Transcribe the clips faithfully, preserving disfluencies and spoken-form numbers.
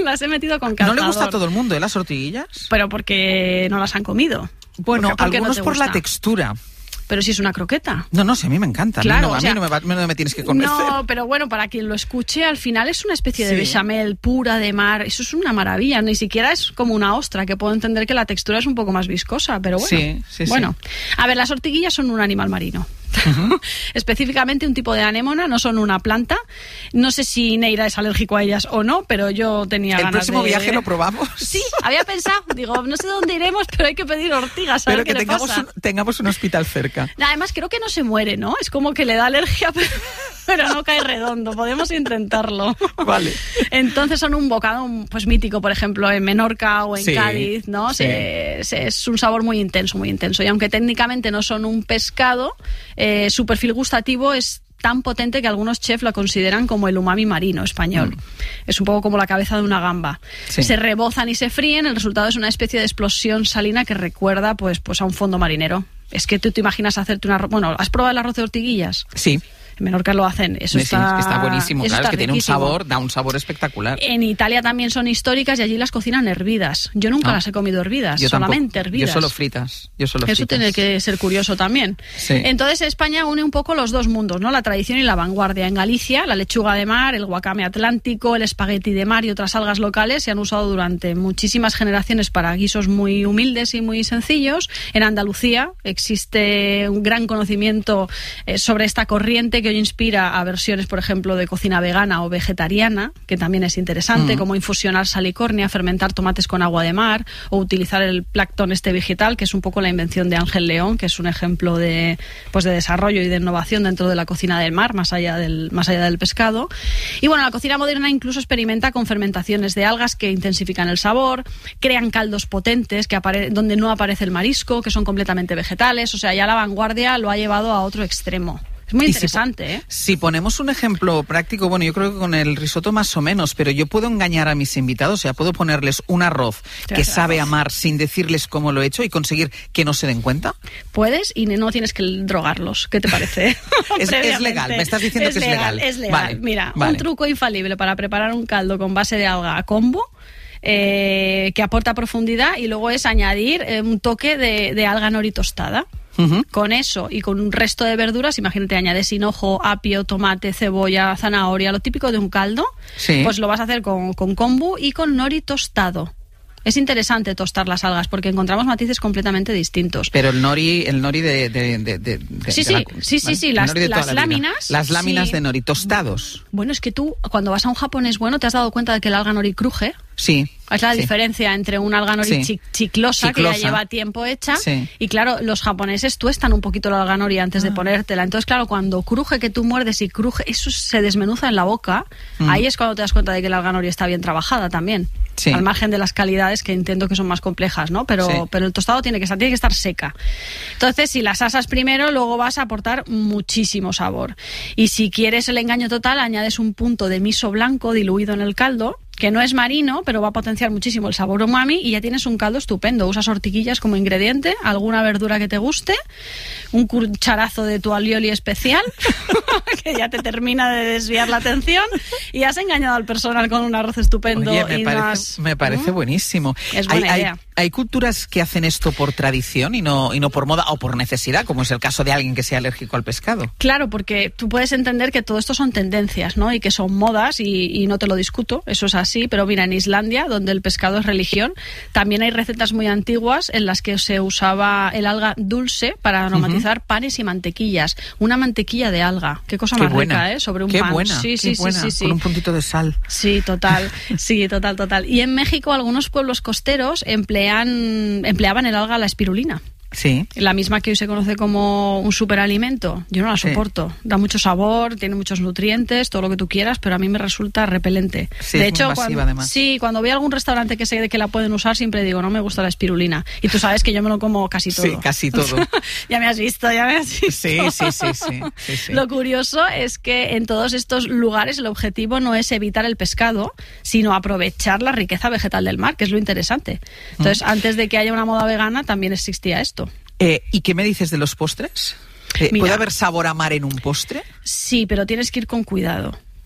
Las he metido con calzador. ¿No le gusta a todo el mundo, eh, las ortiguillas? Pero porque no las han comido. Bueno, ¿Por qué, por qué algunos no te por gusta? la textura. Pero si es una croqueta. No, no sé, a mí me encanta. Claro, no, a o sea, mí no me, va, no me tienes que convencer. No, pero bueno, para quien lo escuche, al final es una especie de Sí. bechamel pura de mar. Eso es una maravilla. Ni siquiera es como una ostra, que puedo entender que la textura es un poco más viscosa, pero bueno. Sí, sí, bueno. sí. A ver, las ortiguillas son un animal marino. Uh-huh. Específicamente un tipo de anémona, no son una planta. No sé si Neira es alérgico a ellas o no, pero yo tenía El ganas próximo de... viaje lo probamos. Sí, había pensado, digo, no sé dónde iremos, pero hay que pedir ortigas, a Pero ver que qué le tengamos pasa. un, tengamos un hospital cerca. Además, creo que no se muere, ¿no? Es como que le da alergia, pero, pero no cae redondo. Podemos intentarlo. Vale. Entonces son un bocado pues mítico, por ejemplo, en Menorca o en Sí, Cádiz, ¿no? sí. Se, se, es un sabor muy intenso, muy intenso. Y aunque técnicamente no son un pescado, eh, su perfil gustativo es tan potente que algunos chefs lo consideran como el umami marino español. Mm. Es un poco como la cabeza de una gamba. Sí. Se rebozan y se fríen, el resultado es una especie de explosión salina que recuerda pues, pues a un fondo marinero. Es que tú te imaginas hacerte un arroz... Bueno, ¿has probado el arroz de ortiguillas? Sí. En Menorca lo hacen. Eso sí, está, es que está buenísimo, eso claro, está es que tiene un riquísimo. sabor, da un sabor espectacular. En Italia también son históricas y allí las cocinan hervidas. Yo nunca no. las he comido hervidas, yo solamente tampoco. hervidas. Yo solo fritas. Yo solo Eso fritas. tiene que ser curioso también. Sí. Entonces España une un poco los dos mundos, ¿no? La tradición y la vanguardia. En Galicia, la lechuga de mar, el guacame atlántico, el espagueti de mar y otras algas locales se han usado durante muchísimas generaciones para guisos muy humildes y muy sencillos. En Andalucía existe un gran conocimiento eh, sobre esta corriente que hoy inspira a versiones, por ejemplo, de cocina vegana o vegetariana, que también es interesante, mm. como infusionar salicornia, fermentar tomates con agua de mar o utilizar el plancton este vegetal, que es un poco la invención de Ángel León, que es un ejemplo de, pues de desarrollo y de innovación dentro de la cocina del mar, más allá del, más allá del pescado. Y bueno, la cocina moderna incluso experimenta con fermentaciones de algas que intensifican el sabor, crean caldos potentes que apare- donde no aparece el marisco, que son completamente vegetales, o sea, ya la vanguardia lo ha llevado a otro extremo. Es muy interesante, si, ¿eh? Si ponemos un ejemplo práctico, bueno, yo creo que con el risotto más o menos, pero yo puedo engañar a mis invitados, o sea, puedo ponerles un arroz que sabe a mar sin decirles cómo lo he hecho y conseguir que no se den cuenta. Puedes y no tienes que drogarlos. ¿Qué te parece? es, es legal, me estás diciendo es que legal, es legal. Es legal. Vale, Mira, vale. un truco infalible para preparar un caldo con base de alga a kombu. Eh, que aporta profundidad y luego es añadir eh, un toque de, de alga nori tostada. Uh-huh. Con eso y con un resto de verduras, imagínate, añades hinojo, apio, tomate, cebolla, zanahoria, lo típico de un caldo, sí. Pues lo vas a hacer con, con kombu y con nori tostado. Es interesante tostar las algas porque encontramos matices completamente distintos. Pero el nori, el nori de, de, de, de, de sí, sí, la, sí, sí, ¿vale? sí, las, las láminas. Las láminas sí. de nori tostados. Bueno, es que tú cuando vas a un japonés bueno te has dado cuenta de que el alga nori cruje. Sí. Es la sí. diferencia entre una alga nori sí. chiclosa, chiclosa, que ya lleva tiempo hecha, sí. y claro, los japoneses tuestan un poquito la alga nori antes ah. de ponértela. Entonces, claro, cuando cruje, que tú muerdes y cruje, eso se desmenuza en la boca, mm. ahí es cuando te das cuenta de que la alga nori está bien trabajada también. Sí. Al margen de las calidades que entiendo que son más complejas, ¿no? Pero, sí. pero el tostado tiene que estar, tiene que estar seca. Entonces, si las asas primero, luego vas a aportar muchísimo sabor. Y si quieres el engaño total, añades un punto de miso blanco diluido en el caldo, que no es marino, pero va a potenciar muchísimo el sabor umami y ya tienes un caldo estupendo. Usas ortiguillas como ingrediente, alguna verdura que te guste, un cucharazo de tu alioli especial, que ya te termina de desviar la atención, y has engañado al personal con un arroz estupendo. Oye, me y parece, más... me parece ¿Mm? buenísimo. Es buena hay, idea. Hay, hay culturas que hacen esto por tradición y no, y no por moda o por necesidad, como es el caso de alguien que sea alérgico al pescado. Claro, porque tú puedes entender que todo esto son tendencias, ¿no? Y que son modas y, y no te lo discuto, eso es así. Sí, pero mira, en Islandia, donde el pescado es religión, también hay recetas muy antiguas en las que se usaba el alga dulce para aromatizar uh-huh. panes y mantequillas. Una mantequilla de alga. Qué cosa qué más buena. rica, ¿eh? Sobre un qué pan. Buena, sí, qué sí, buena, sí, sí, sí. Con un puntito de sal. Sí, total. Sí, total, total. Y en México, algunos pueblos costeros emplean, empleaban el alga a la espirulina. Sí. La misma que hoy se conoce como un superalimento. Yo no la soporto. Sí. Da mucho sabor, tiene muchos nutrientes, todo lo que tú quieras, pero a mí me resulta repelente. Sí, de es hecho, muy masiva, cuando, además. Sí, cuando voy a algún restaurante que sé de que la pueden usar, siempre digo, no me gusta la espirulina. Y tú sabes que yo me lo como casi todo. Sí, casi todo. Ya me has visto, ya me has visto. Sí, sí, sí, sí, sí, sí. Lo curioso es que en todos estos lugares el objetivo no es evitar el pescado, sino aprovechar la riqueza vegetal del mar, que es lo interesante. Entonces, mm. antes de que haya una moda vegana, también existía esto. Eh, ¿Y qué me dices de los postres? Eh, Mira, ¿Puede haber sabor a mar en un postre? Sí, pero tienes que ir con cuidado.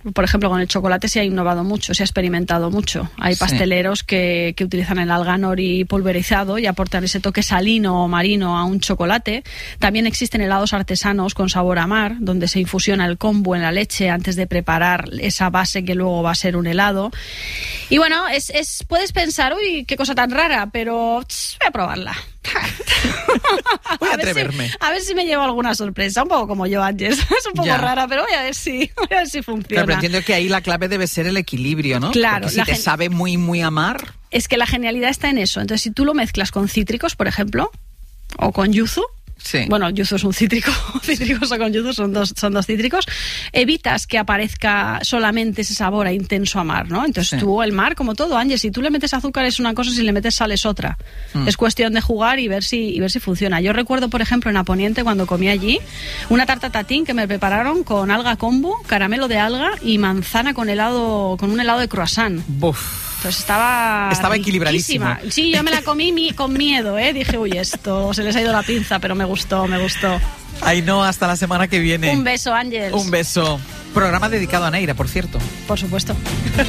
Por ejemplo, con el chocolate se ha innovado mucho, se ha experimentado mucho. Hay pasteleros sí. que, que utilizan el alga nori pulverizado y aportan ese toque salino o marino a un chocolate. También existen helados artesanos con sabor a mar, donde se infusiona el kombu en la leche antes de preparar esa base que luego va a ser un helado. Y bueno, es, es puedes pensar, uy, qué cosa tan rara, pero tss, voy a probarla. Voy a, a atreverme. Si, a ver si me llevo alguna sorpresa, un poco como yo antes. Es un poco ya. rara, pero voy a ver si, voy a ver si funciona. Claro, pero entiendo que ahí la clave debe ser el equilibrio, ¿no? Claro. Porque si te gen... sabe muy, muy a mar... Es que la genialidad está en eso. Entonces, si tú lo mezclas con cítricos, por ejemplo, o con yuzu, sí. bueno, yuzu es un cítrico, cítricos o con yuzu son dos, son dos cítricos, evitas que aparezca solamente ese sabor a intenso a mar, ¿no? Entonces sí. tú, el mar, como todo, Ángel, si tú le metes azúcar es una cosa, si le metes sal es otra. Mm. Es cuestión de jugar y ver si y ver si funciona. Yo recuerdo, por ejemplo, en Aponiente, cuando comí allí, una tarta tatín que me prepararon con alga kombu, caramelo de alga y manzana con helado, con un helado de croissant. Buf. Pues estaba Estaba equilibradísima. Sí, yo me la comí mi, con miedo, ¿eh? Dije, uy, esto se les ha ido la pinza, pero me gustó, me gustó. Ay, no, hasta la semana que viene. Un beso, Ángel. Un beso. Programa dedicado a Neira, por cierto. Por supuesto.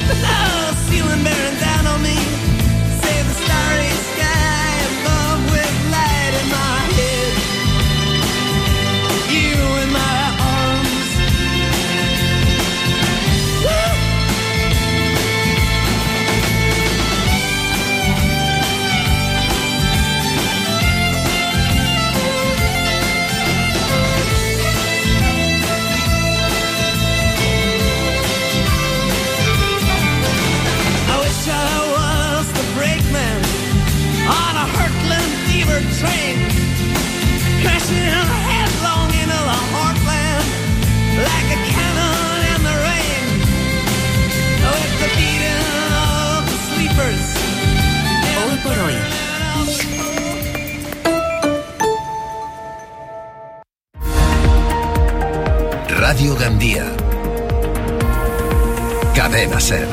Train crashing headlong into the heartland like a cannon in the rain with the beating of the sleepers. Hoy por hoy. Radio Gandía. Cadena Ser.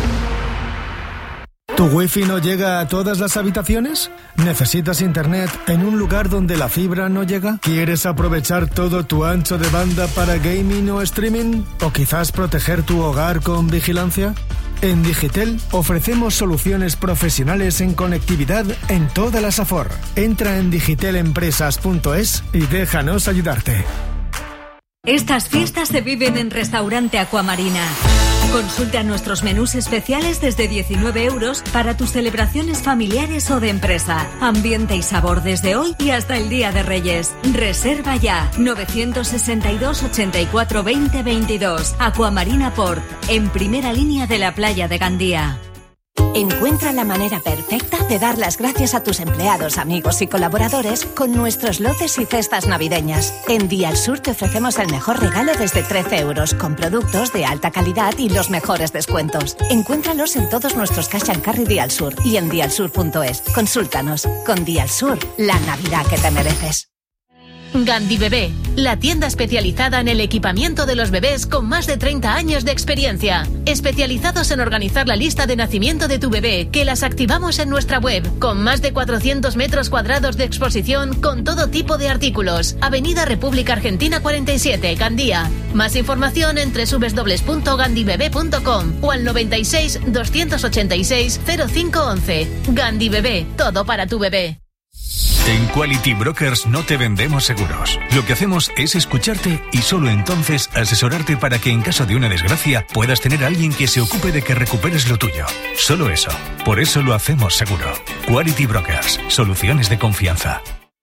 ¿Tu wifi no llega a todas las habitaciones? ¿Necesitas internet en un lugar donde la fibra no llega? ¿Quieres aprovechar todo tu ancho de banda para gaming o streaming? ¿O quizás proteger tu hogar con vigilancia? En Digitel ofrecemos soluciones profesionales en conectividad en toda la Safor. Entra en digitelempresas punto es y déjanos ayudarte. Estas fiestas se viven en Restaurante Aquamarina. Consulta nuestros menús especiales desde diecinueve euros para tus celebraciones familiares o de empresa. Ambiente y sabor desde hoy y hasta el Día de Reyes. Reserva ya. novecientos sesenta y dos, ochenta y cuatro, veinte, veintidós. Aquamarina Port, en primera línea de la playa de Gandía. Encuentra la manera perfecta de dar las gracias a tus empleados, amigos y colaboradores con nuestros lotes y cestas navideñas. En Dial Sur te ofrecemos el mejor regalo desde trece euros, con productos de alta calidad y los mejores descuentos. Encuéntralos en todos nuestros Cash and Carry Dial Sur y en dial sur punto es. Consúltanos. Con Dial Sur, la Navidad que te mereces. Gandhi Bebé, la tienda especializada en el equipamiento de los bebés con más de treinta años de experiencia. Especializados en organizar la lista de nacimiento de tu bebé, que las activamos en nuestra web, con más de cuatrocientos metros cuadrados de exposición con todo tipo de artículos. Avenida República Argentina cuarenta y siete, Gandía. Más información en doble u doble u doble u punto gandhi bebé punto com o al noventa y seis, doscientos ochenta y seis, cero cinco once. Gandhi Bebé, todo para tu bebé. En Quality Brokers no te vendemos seguros. Lo que hacemos es escucharte y solo entonces asesorarte para que en caso de una desgracia puedas tener a alguien que se ocupe de que recuperes lo tuyo. Solo eso. Por eso lo hacemos seguro. Quality Brokers. Soluciones de confianza.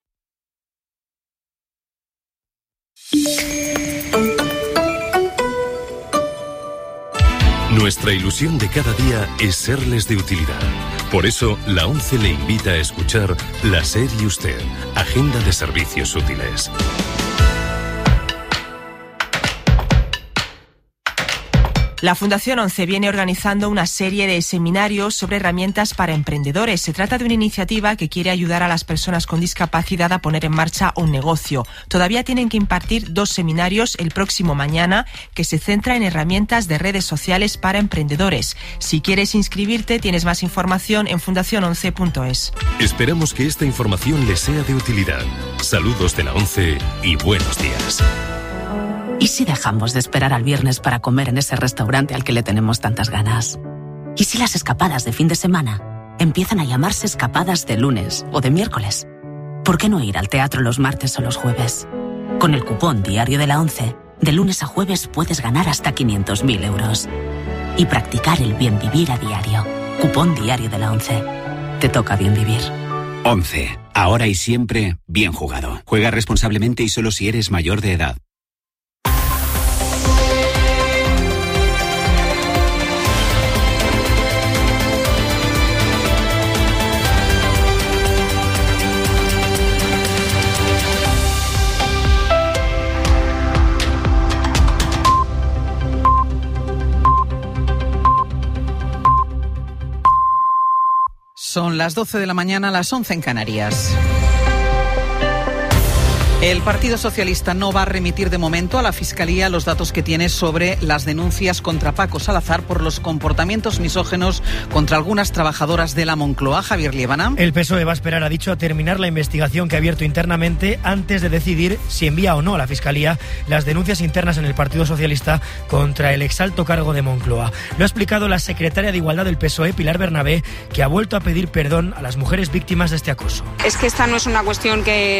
Nuestra ilusión de cada día es serles de utilidad. Por eso, la ONCE le invita a escuchar La SER y Usted, Agenda de Servicios Útiles. La Fundación ONCE viene organizando una serie de seminarios sobre herramientas para emprendedores. Se trata de una iniciativa que quiere ayudar a las personas con discapacidad a poner en marcha un negocio. Todavía tienen que impartir dos seminarios el próximo mañana que se centra en herramientas de redes sociales para emprendedores. Si quieres inscribirte, tienes más información en fundación once punto es. Esperamos que esta información les sea de utilidad. Saludos de la ONCE y buenos días. ¿Y si dejamos de esperar al viernes para comer en ese restaurante al que le tenemos tantas ganas? ¿Y si las escapadas de fin de semana empiezan a llamarse escapadas de lunes o de miércoles? ¿Por qué no ir al teatro los martes o los jueves? Con el cupón Diario de la ONCE, de lunes a jueves puedes ganar hasta quinientos mil euros. Y practicar el bien vivir a diario. Cupón Diario de la ONCE. Te toca bien vivir. ONCE. Ahora y siempre, bien jugado. Juega responsablemente y solo si eres mayor de edad. Son las doce de la mañana, las once en Canarias. El Partido Socialista no va a remitir de momento a la Fiscalía los datos que tiene sobre las denuncias contra Paco Salazar por los comportamientos misóginos contra algunas trabajadoras de la Moncloa. Javier Liébana. El P S O E va a esperar, ha dicho, a terminar la investigación que ha abierto internamente antes de decidir si envía o no a la Fiscalía las denuncias internas en el Partido Socialista contra el exalto cargo de Moncloa. Lo ha explicado la secretaria de Igualdad del P S O E, Pilar Bernabé, que ha vuelto a pedir perdón a las mujeres víctimas de este acoso. Es que esta no es una cuestión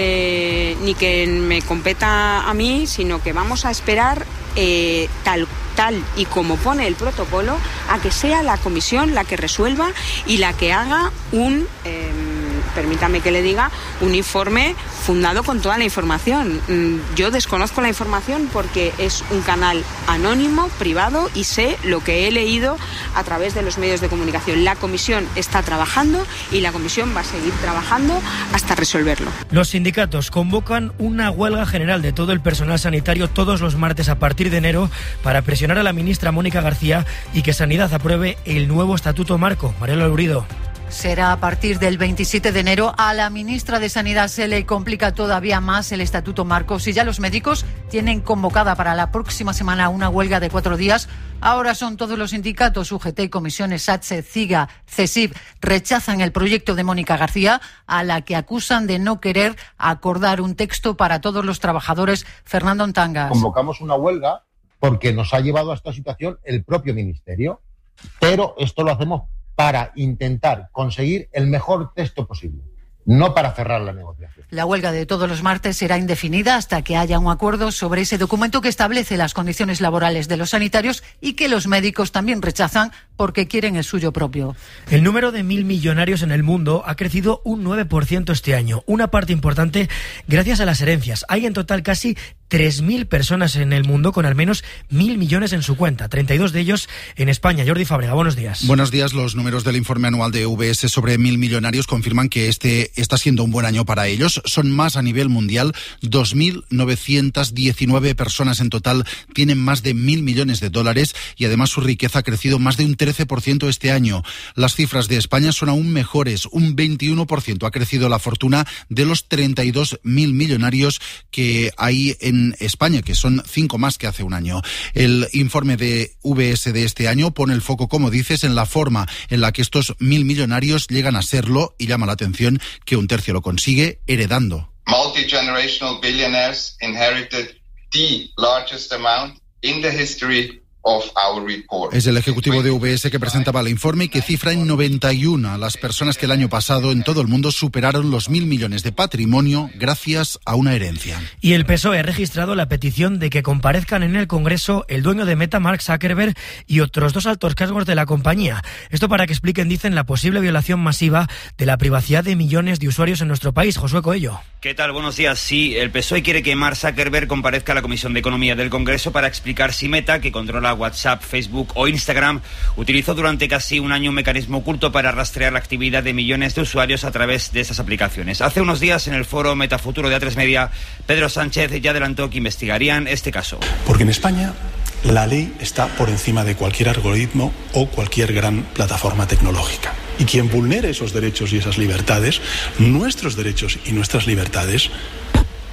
que ni que me competa a mí, sino que vamos a esperar eh, tal tal y como pone el protocolo a que sea la comisión la que resuelva y la que haga un eh, permítame que le diga, un informe fundado con toda la información. Yo desconozco la información porque es un canal anónimo, privado, y sé lo que he leído a través de los medios de comunicación. La comisión está trabajando y la comisión va a seguir trabajando hasta resolverlo. Los sindicatos convocan una huelga general de todo el personal sanitario todos los martes a partir de enero para presionar a la ministra Mónica García y que Sanidad apruebe el nuevo estatuto marco. Mariela Lurido. Será a partir del veintisiete de enero. A la ministra de Sanidad se le complica todavía más el estatuto marco. Si ya los médicos tienen convocada para la próxima semana una huelga de cuatro días, ahora son todos los sindicatos, U G T, comisiones, SATSE, CIGA, CESIF, rechazan el proyecto de Mónica García, a la que acusan de no querer acordar un texto para todos los trabajadores. Fernando Ontangas. Convocamos una huelga porque nos ha llevado a esta situación el propio ministerio, pero esto lo hacemos para intentar conseguir el mejor texto posible, no para cerrar la negociación. La huelga de todos los martes será indefinida hasta que haya un acuerdo sobre ese documento que establece las condiciones laborales de los sanitarios y que los médicos también rechazan porque quieren el suyo propio. El número de mil millonarios en el mundo ha crecido un nueve por ciento este año, una parte importante gracias a las herencias. Hay en total casi tres mil personas en el mundo con al menos mil millones en su cuenta, treinta y dos de ellos en España. Jordi Fábrega, buenos días. Buenos días. Los números del informe anual de U B S sobre mil millonarios confirman que este está siendo un buen año para ellos. Son más a nivel mundial. dos mil novecientas diecinueve personas en total tienen más de mil millones de dólares y además su riqueza ha crecido más de un trece por ciento este año. Las cifras de España son aún mejores. Un veintiuno por ciento ha crecido la fortuna de los treinta y dos mil millonarios que hay en En España, que son cinco más que hace un año. El informe de U B S de este año pone el foco, como dices, en la forma en la que estos mil millonarios llegan a serlo y llama la atención que un tercio lo consigue heredando. Multi-generational billionaires inherited the largest amount in the history of our report. Es el ejecutivo de U B S que presentaba el informe y que cifra en noventa y uno a las personas que el año pasado en todo el mundo superaron los mil millones de patrimonio gracias a una herencia. Y el P S O E ha registrado la petición de que comparezcan en el Congreso el dueño de Meta, Mark Zuckerberg, y otros dos altos cargos de la compañía. Esto para que expliquen, dicen, la posible violación masiva de la privacidad de millones de usuarios en nuestro país. Josué Coello. ¿Qué tal? Buenos días. Sí, el P S O E quiere que Mark Zuckerberg comparezca a la Comisión de Economía del Congreso para explicar si Meta, que controla WhatsApp, Facebook o Instagram, utilizó durante casi un año un mecanismo oculto para rastrear la actividad de millones de usuarios a través de estas aplicaciones. Hace unos días, en el foro Metafuturo de A tres Media, Pedro Sánchez ya adelantó que investigarían este caso. Porque en España la ley está por encima de cualquier algoritmo o cualquier gran plataforma tecnológica. Y quien vulnere esos derechos y esas libertades, nuestros derechos y nuestras libertades,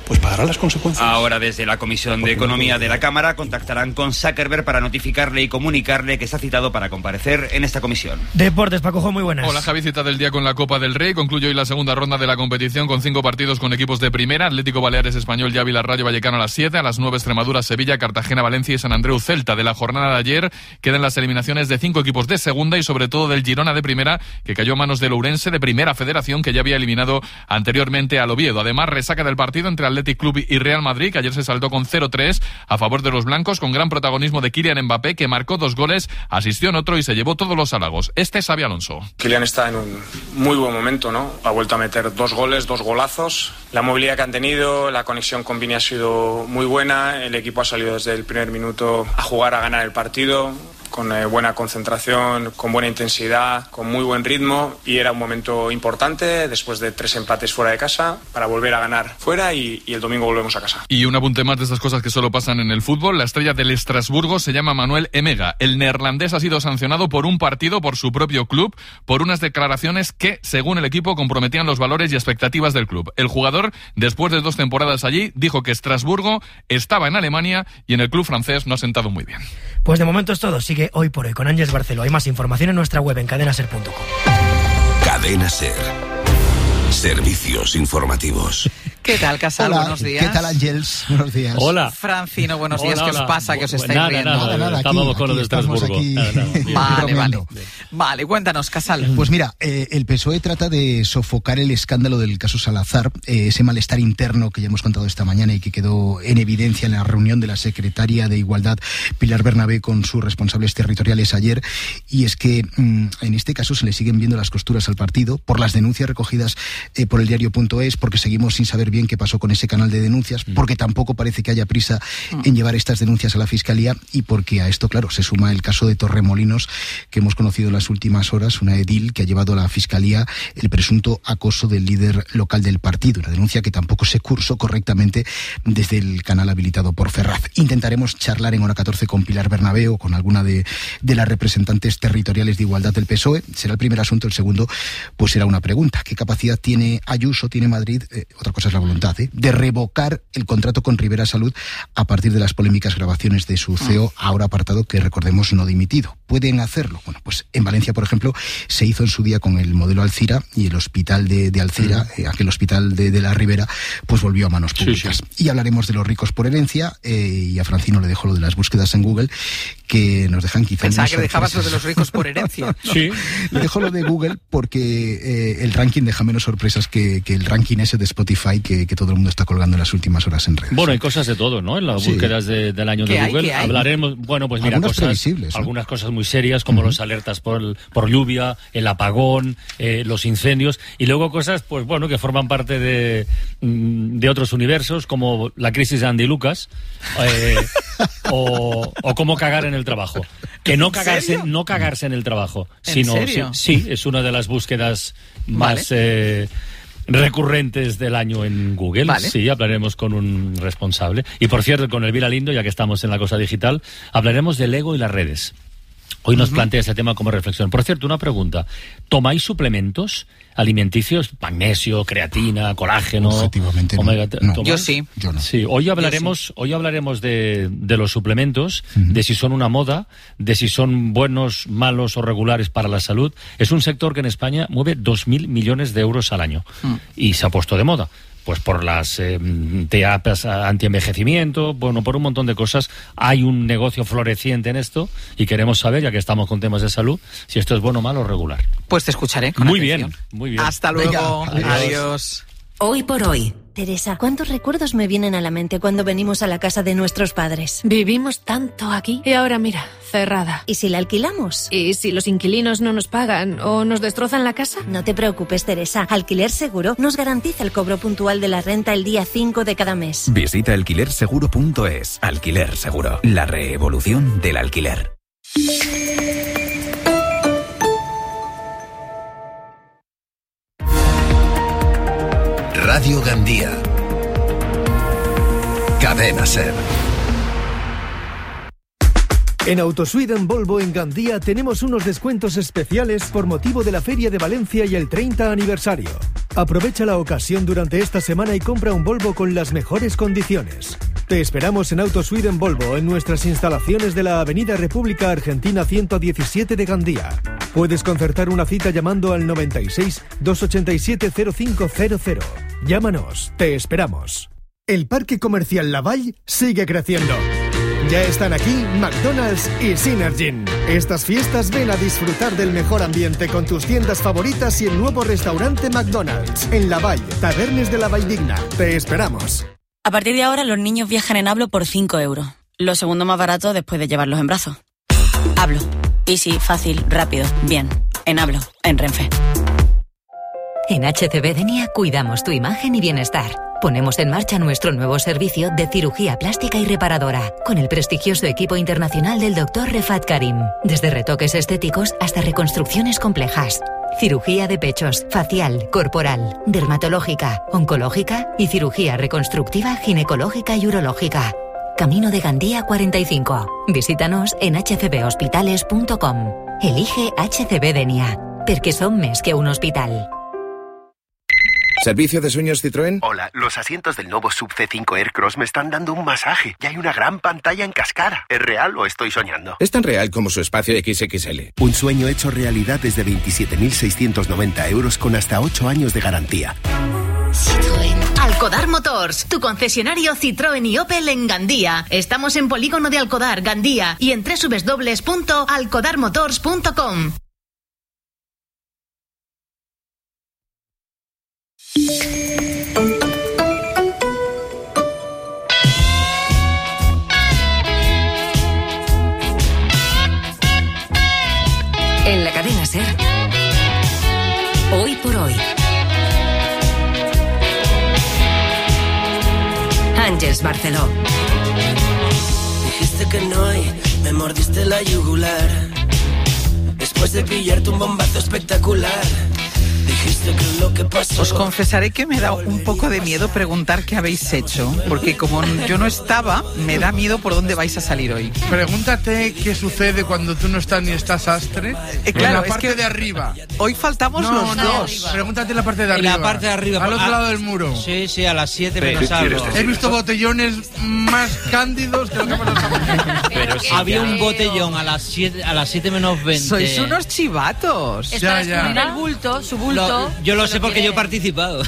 pues pagará las consecuencias. Ahora desde la Comisión de Economía de la Cámara contactarán con Zuckerberg para notificarle y comunicarle que está citado para comparecer en esta comisión. Deportes, Paco, muy buenas. Hola, Javi, cita del día con la Copa del Rey. Concluye hoy la segunda ronda de la competición con cinco partidos con equipos de primera. Atlético Baleares, Español y Ávila, Rayo Vallecano a las siete. A las nueve, Extremadura, Sevilla, Cartagena, Valencia y San Andreu, Celta. De la jornada de ayer quedan las eliminaciones de cinco equipos de segunda y sobre todo del Girona de primera, que cayó a manos del Ourense de Primera Federación, que ya había eliminado anteriormente al Oviedo. Además, resaca del partido entre Athletic Club y Real Madrid, que ayer se saldó con cero tres a favor de los blancos, con gran protagonismo de Kylian Mbappé, que marcó dos goles, asistió en otro y se llevó todos los halagos. Este es Xabi Alonso. Kylian está en un muy buen momento, ¿no? Ha vuelto a meter dos goles, dos golazos. La movilidad que han tenido, la conexión con Vini ha sido muy buena. El equipo ha salido desde el primer minuto a jugar, a ganar el partido, con eh, buena concentración, con buena intensidad, con muy buen ritmo, y era un momento importante después de tres empates fuera de casa para volver a ganar fuera y, y el domingo volvemos a casa. Y un apunte más de estas cosas que solo pasan en el fútbol. La estrella del Estrasburgo se llama Manuel Emega. El neerlandés ha sido sancionado por un partido por su propio club por unas declaraciones que, según el equipo, comprometían los valores y expectativas del club. El jugador, después de dos temporadas allí, dijo que Estrasburgo estaba en Alemania y en el club francés no ha sentado muy bien. Pues de momento es todo. Sigue Hoy por Hoy con Ángeles Barceló. Hay más información en nuestra web en cadena ser punto com. Cadena Ser. Servicios informativos. ¿Qué tal, Casal? Hola, buenos días. ¿qué tal, Ángels? Buenos días. Hola. Francino, buenos Hola, días. ¿Qué hola. os pasa? ¿Qué os estáis Nada, riendo? nada, Nada, nada, aquí, estábamos con lo aquí de estamos Estrasburgo. aquí. Nada, nada, bien. Vale, vale. Bromeando. Vale, cuéntanos, Casal. Pues mira, eh, el P S O E trata de sofocar el escándalo del caso Salazar, eh, ese malestar interno que ya hemos contado esta mañana y que quedó en evidencia en la reunión de la secretaria de Igualdad, Pilar Bernabé, con sus responsables territoriales ayer. Y es que mmm, en este caso se le siguen viendo las costuras al partido por las denuncias recogidas eh, por el diario punto es, porque seguimos sin saber bien qué pasó con ese canal de denuncias, porque tampoco parece que haya prisa en llevar estas denuncias a la Fiscalía, y porque a esto, claro, se suma el caso de Torremolinos, que hemos conocido en las últimas horas, una edil que ha llevado a la Fiscalía el presunto acoso del líder local del partido, una denuncia que tampoco se cursó correctamente desde el canal habilitado por Ferraz. Intentaremos charlar en hora catorce con Pilar Bernabé o con alguna de, de las representantes territoriales de Igualdad del P S O E. Será el primer asunto. El segundo, pues será una pregunta. ¿Qué capacidad tiene Ayuso, tiene Madrid, eh, otra cosa es la voluntad, ¿eh? de revocar el contrato con Rivera Salud a partir de las polémicas grabaciones de su C E O, ahora apartado, que recordemos no dimitido? ¿Pueden hacerlo? Bueno, pues en Valencia, por ejemplo, se hizo en su día con el modelo Alcira, y el hospital de, de Alcira, eh, aquel hospital de, de la Ribera, pues volvió a manos públicas. Sí, sí. Y hablaremos de los ricos por herencia, eh, y a Francino le dejo lo de las búsquedas en Google, que nos dejan quizá... Pensaba que dejabas lo de los ricos por herencia. Sí. Le dejo lo de Google porque eh, el ranking deja menos sorpresas que, que el ranking ese de Spotify que, que todo el mundo está colgando en las últimas horas en redes. Bueno, hay cosas de todo, ¿no? En las sí. búsquedas de, del año de hay, Google hablaremos, bueno, pues mira, algunas cosas, previsibles, ¿no? algunas cosas muy serias como uh-huh. los alertas por, por lluvia, el apagón, eh, los incendios, y luego cosas, pues bueno, que forman parte de, de otros universos, como la crisis de Andy Lucas, eh, o, o cómo cagar en el trabajo. Que no cagarse, no cagarse en el trabajo, ¿En sino serio? Sí, sí, es una de las búsquedas más vale. eh, recurrentes del año en Google. Vale. Sí, hablaremos con un responsable. Y por cierto, con Elvira Lindo, ya que estamos en la cosa digital, hablaremos del ego y las redes. Hoy nos uh-huh. plantea este tema como reflexión. Por cierto, una pregunta. ¿Tomáis suplementos alimenticios? Magnesio, creatina, colágeno, objetivamente omega no. no. Yo sí. Yo no. Sí, hoy hablaremos, sí. hoy hablaremos de, de los suplementos, uh-huh. de si son una moda, de si son buenos, malos o regulares para la salud. Es un sector que en España mueve dos mil millones de euros al año uh-huh. y se ha puesto de moda. Pues por las eh, terapias antienvejecimiento, bueno, por un montón de cosas. Hay un negocio floreciente en esto y queremos saber, ya que estamos con temas de salud, si esto es bueno, malo o regular. Pues te escucharé con Muy atención. bien, muy bien. Hasta luego. Venga, adiós. Adiós. Hoy por hoy. Teresa, ¿cuántos recuerdos me vienen a la mente cuando venimos a la casa de nuestros padres? Vivimos tanto aquí y ahora mira, cerrada. ¿Y si la alquilamos? ¿Y si los inquilinos no nos pagan o nos destrozan la casa? No te preocupes, Teresa. Alquiler Seguro nos garantiza el cobro puntual de la renta el día cinco de cada mes. Visita alquiler seguro punto es. Alquiler Seguro, la reevolución del alquiler. Radio Gandía. Cadena Ser. En Autosweden Volvo en Gandía tenemos unos descuentos especiales por motivo de la Feria de Valencia y el treinta aniversario. Aprovecha la ocasión durante esta semana y compra un Volvo con las mejores condiciones. Te esperamos en Auto Sweden Volvo, en nuestras instalaciones de la Avenida República Argentina ciento diecisiete de Gandía. Puedes concertar una cita llamando al noventa y seis, doscientos ochenta y siete, cero cinco cero cero. Llámanos, te esperamos. El Parque Comercial Laval sigue creciendo. Ya están aquí McDonald's y Synergin. Estas fiestas ven a disfrutar del mejor ambiente con tus tiendas favoritas y el nuevo restaurante McDonald's en Laval, Tabernes de la Valldigna. Te esperamos. A partir de ahora los niños viajan en Hablo por cinco euros. Lo segundo más barato después de llevarlos en brazos. Hablo. Easy, fácil, rápido, bien. En Hablo, en Renfe. En H C B Denia cuidamos tu imagen y bienestar. Ponemos en marcha nuestro nuevo servicio de cirugía plástica y reparadora, con el prestigioso equipo internacional del doctor Refat Karim. Desde retoques estéticos hasta reconstrucciones complejas. Cirugía de pechos, facial, corporal, dermatológica, oncológica y cirugía reconstructiva, ginecológica y urológica. Camino de Gandía cuarenta y cinco. Visítanos en h c b hospitales punto com. Elige H C B Denia, porque son més que un hospital. ¿Servicio de sueños Citroën? Hola, los asientos del nuevo Sub C cinco Aircross me están dando un masaje y hay una gran pantalla en cascada. ¿Es real o estoy soñando? Es tan real como su espacio equis equis ele. Un sueño hecho realidad desde veintisiete mil seiscientos noventa euros con hasta ocho años de garantía. Citroën. Alcodar Motors, tu concesionario Citroën y Opel en Gandía. Estamos en Polígono de Alcodar, Gandía, y en doble u doble u doble u punto alcodar motors punto com. En la cadena SER, hoy por hoy. Ángeles Barceló. Dijiste que no y me mordiste la yugular. Después de pillarte un bombazo espectacular. Dijiste que lo que pasó... Os confesaré que me da un poco de miedo preguntar qué habéis hecho, porque como yo no estaba, me da miedo por dónde vais a salir hoy. Pregúntate qué sucede cuando tú no estás ni estás Astre. Eh, claro, en la parte es que de arriba. Hoy faltamos no, los no, dos. Pregúntate en la parte de arriba. En la parte de arriba. Al otro a, lado del muro. Sí, sí, a las siete menos algo. He visto botellones más cándidos que lo que hemos Pero sí, había un botellón a las siete, a las siete menos veinte. Sois unos chivatos. Es para descubrir el bulto, su bulto. Lo, yo lo sé porque yo he participado.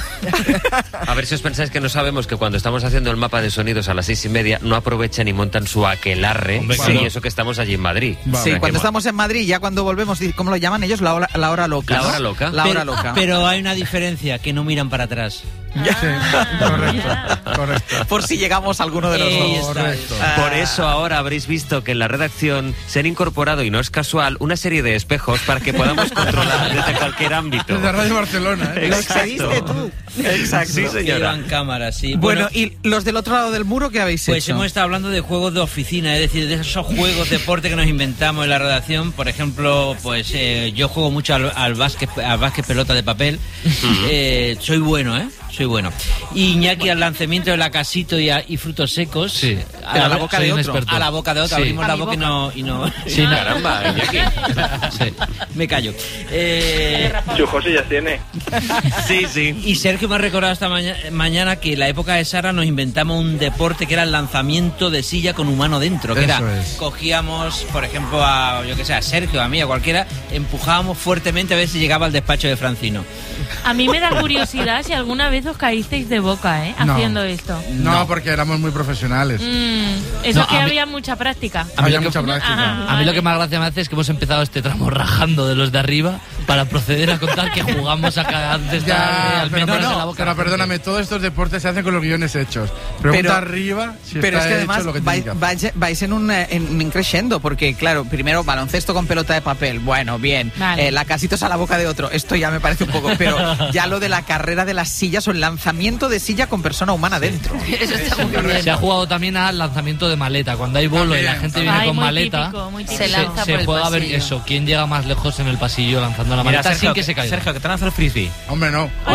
A ver si os pensáis que no sabemos que cuando estamos haciendo el mapa de sonidos a las seis y media no aprovechan y montan su aquelarre. Hombre, sí, claro. Y eso que estamos allí en Madrid. Sí, cuando estamos en Madrid, ya cuando volvemos, ¿cómo lo llaman ellos? La hora, la hora loca. La ¿no? hora loca. La pero, hora loca. Pero hay una diferencia, que no miran para atrás. Sí, correcto, correcto. Por si llegamos a alguno de los Ahí dos. Correcto. Por eso ahora habréis visto que en la redacción se han incorporado, y no es casual, una serie de espejos para que podamos controlar desde cualquier ámbito. Desde Radio Barcelona, ¿eh? Lo excediste tú. Exacto. Sí, señora. Llevan cámaras, sí. Bueno, ¿y los del otro lado del muro qué habéis Pues hecho? hemos estado hablando de juegos de oficina, es decir, de esos juegos de deporte que nos inventamos en la redacción. Por ejemplo, pues eh, yo juego mucho al, al básquet, al básquet pelota de papel. eh, soy bueno, ¿eh? Soy bueno. Y Iñaki al lanzamiento de la casito y, a, y frutos secos. Sí. A Pero la, a la boca boca de de otro. otro. A la boca de otro. Sí. Abrimos A la mi boca y no... Y no... Sí, no. Caramba, Iñaki. Sí. Me callo. Eh... Su José ya tiene. Sí, sí. Y Sergio me ha recordado esta maña mañana que en la época de Sara nos inventamos un deporte que era el lanzamiento de silla con humano dentro. Que Eso era, es. cogíamos, por ejemplo, a, yo que sé, a Sergio, a mí, a cualquiera, empujábamos fuertemente a ver si llegaba al despacho de Francino. A mí me da curiosidad si alguna vez os caísteis de boca, ¿eh? No. Haciendo esto. No, No. porque éramos muy profesionales. Mm, eso No, es que a mí- había mucha práctica. Había lo que- mucha práctica. Ajá. A mí lo que más gracia me hace es que hemos empezado este tramo rajando de los de arriba para proceder a contar que jugamos acá antes de Ya, al pero, menos pero- en la boca. pero perdóname, todos estos deportes se hacen con los guiones hechos. Pregunta Pero- arriba si Pero es está que hecho además lo que vais, tiene que hacer. vais- vais en un, eh, en un crescendo, porque claro, primero baloncesto con pelota de papel, bueno, bien, Vale. eh, la casitos a la boca de otro, esto ya me parece un poco, pero ya lo de la carrera de las sillas o el lanzamiento de silla con persona humana dentro. Eso está muy bien. Se ha jugado también al lanzamiento de maleta. Cuando hay bolo y la gente viene Ay, con muy maleta, típico, muy típico. Se lanza se por el juega a ver pasillo. eso, quién llega más lejos en el pasillo lanzando la Mira, maleta Sergio, sin que se caiga. Sergio, que te lanza el frisbee. Hombre, no. ¡Oh, no!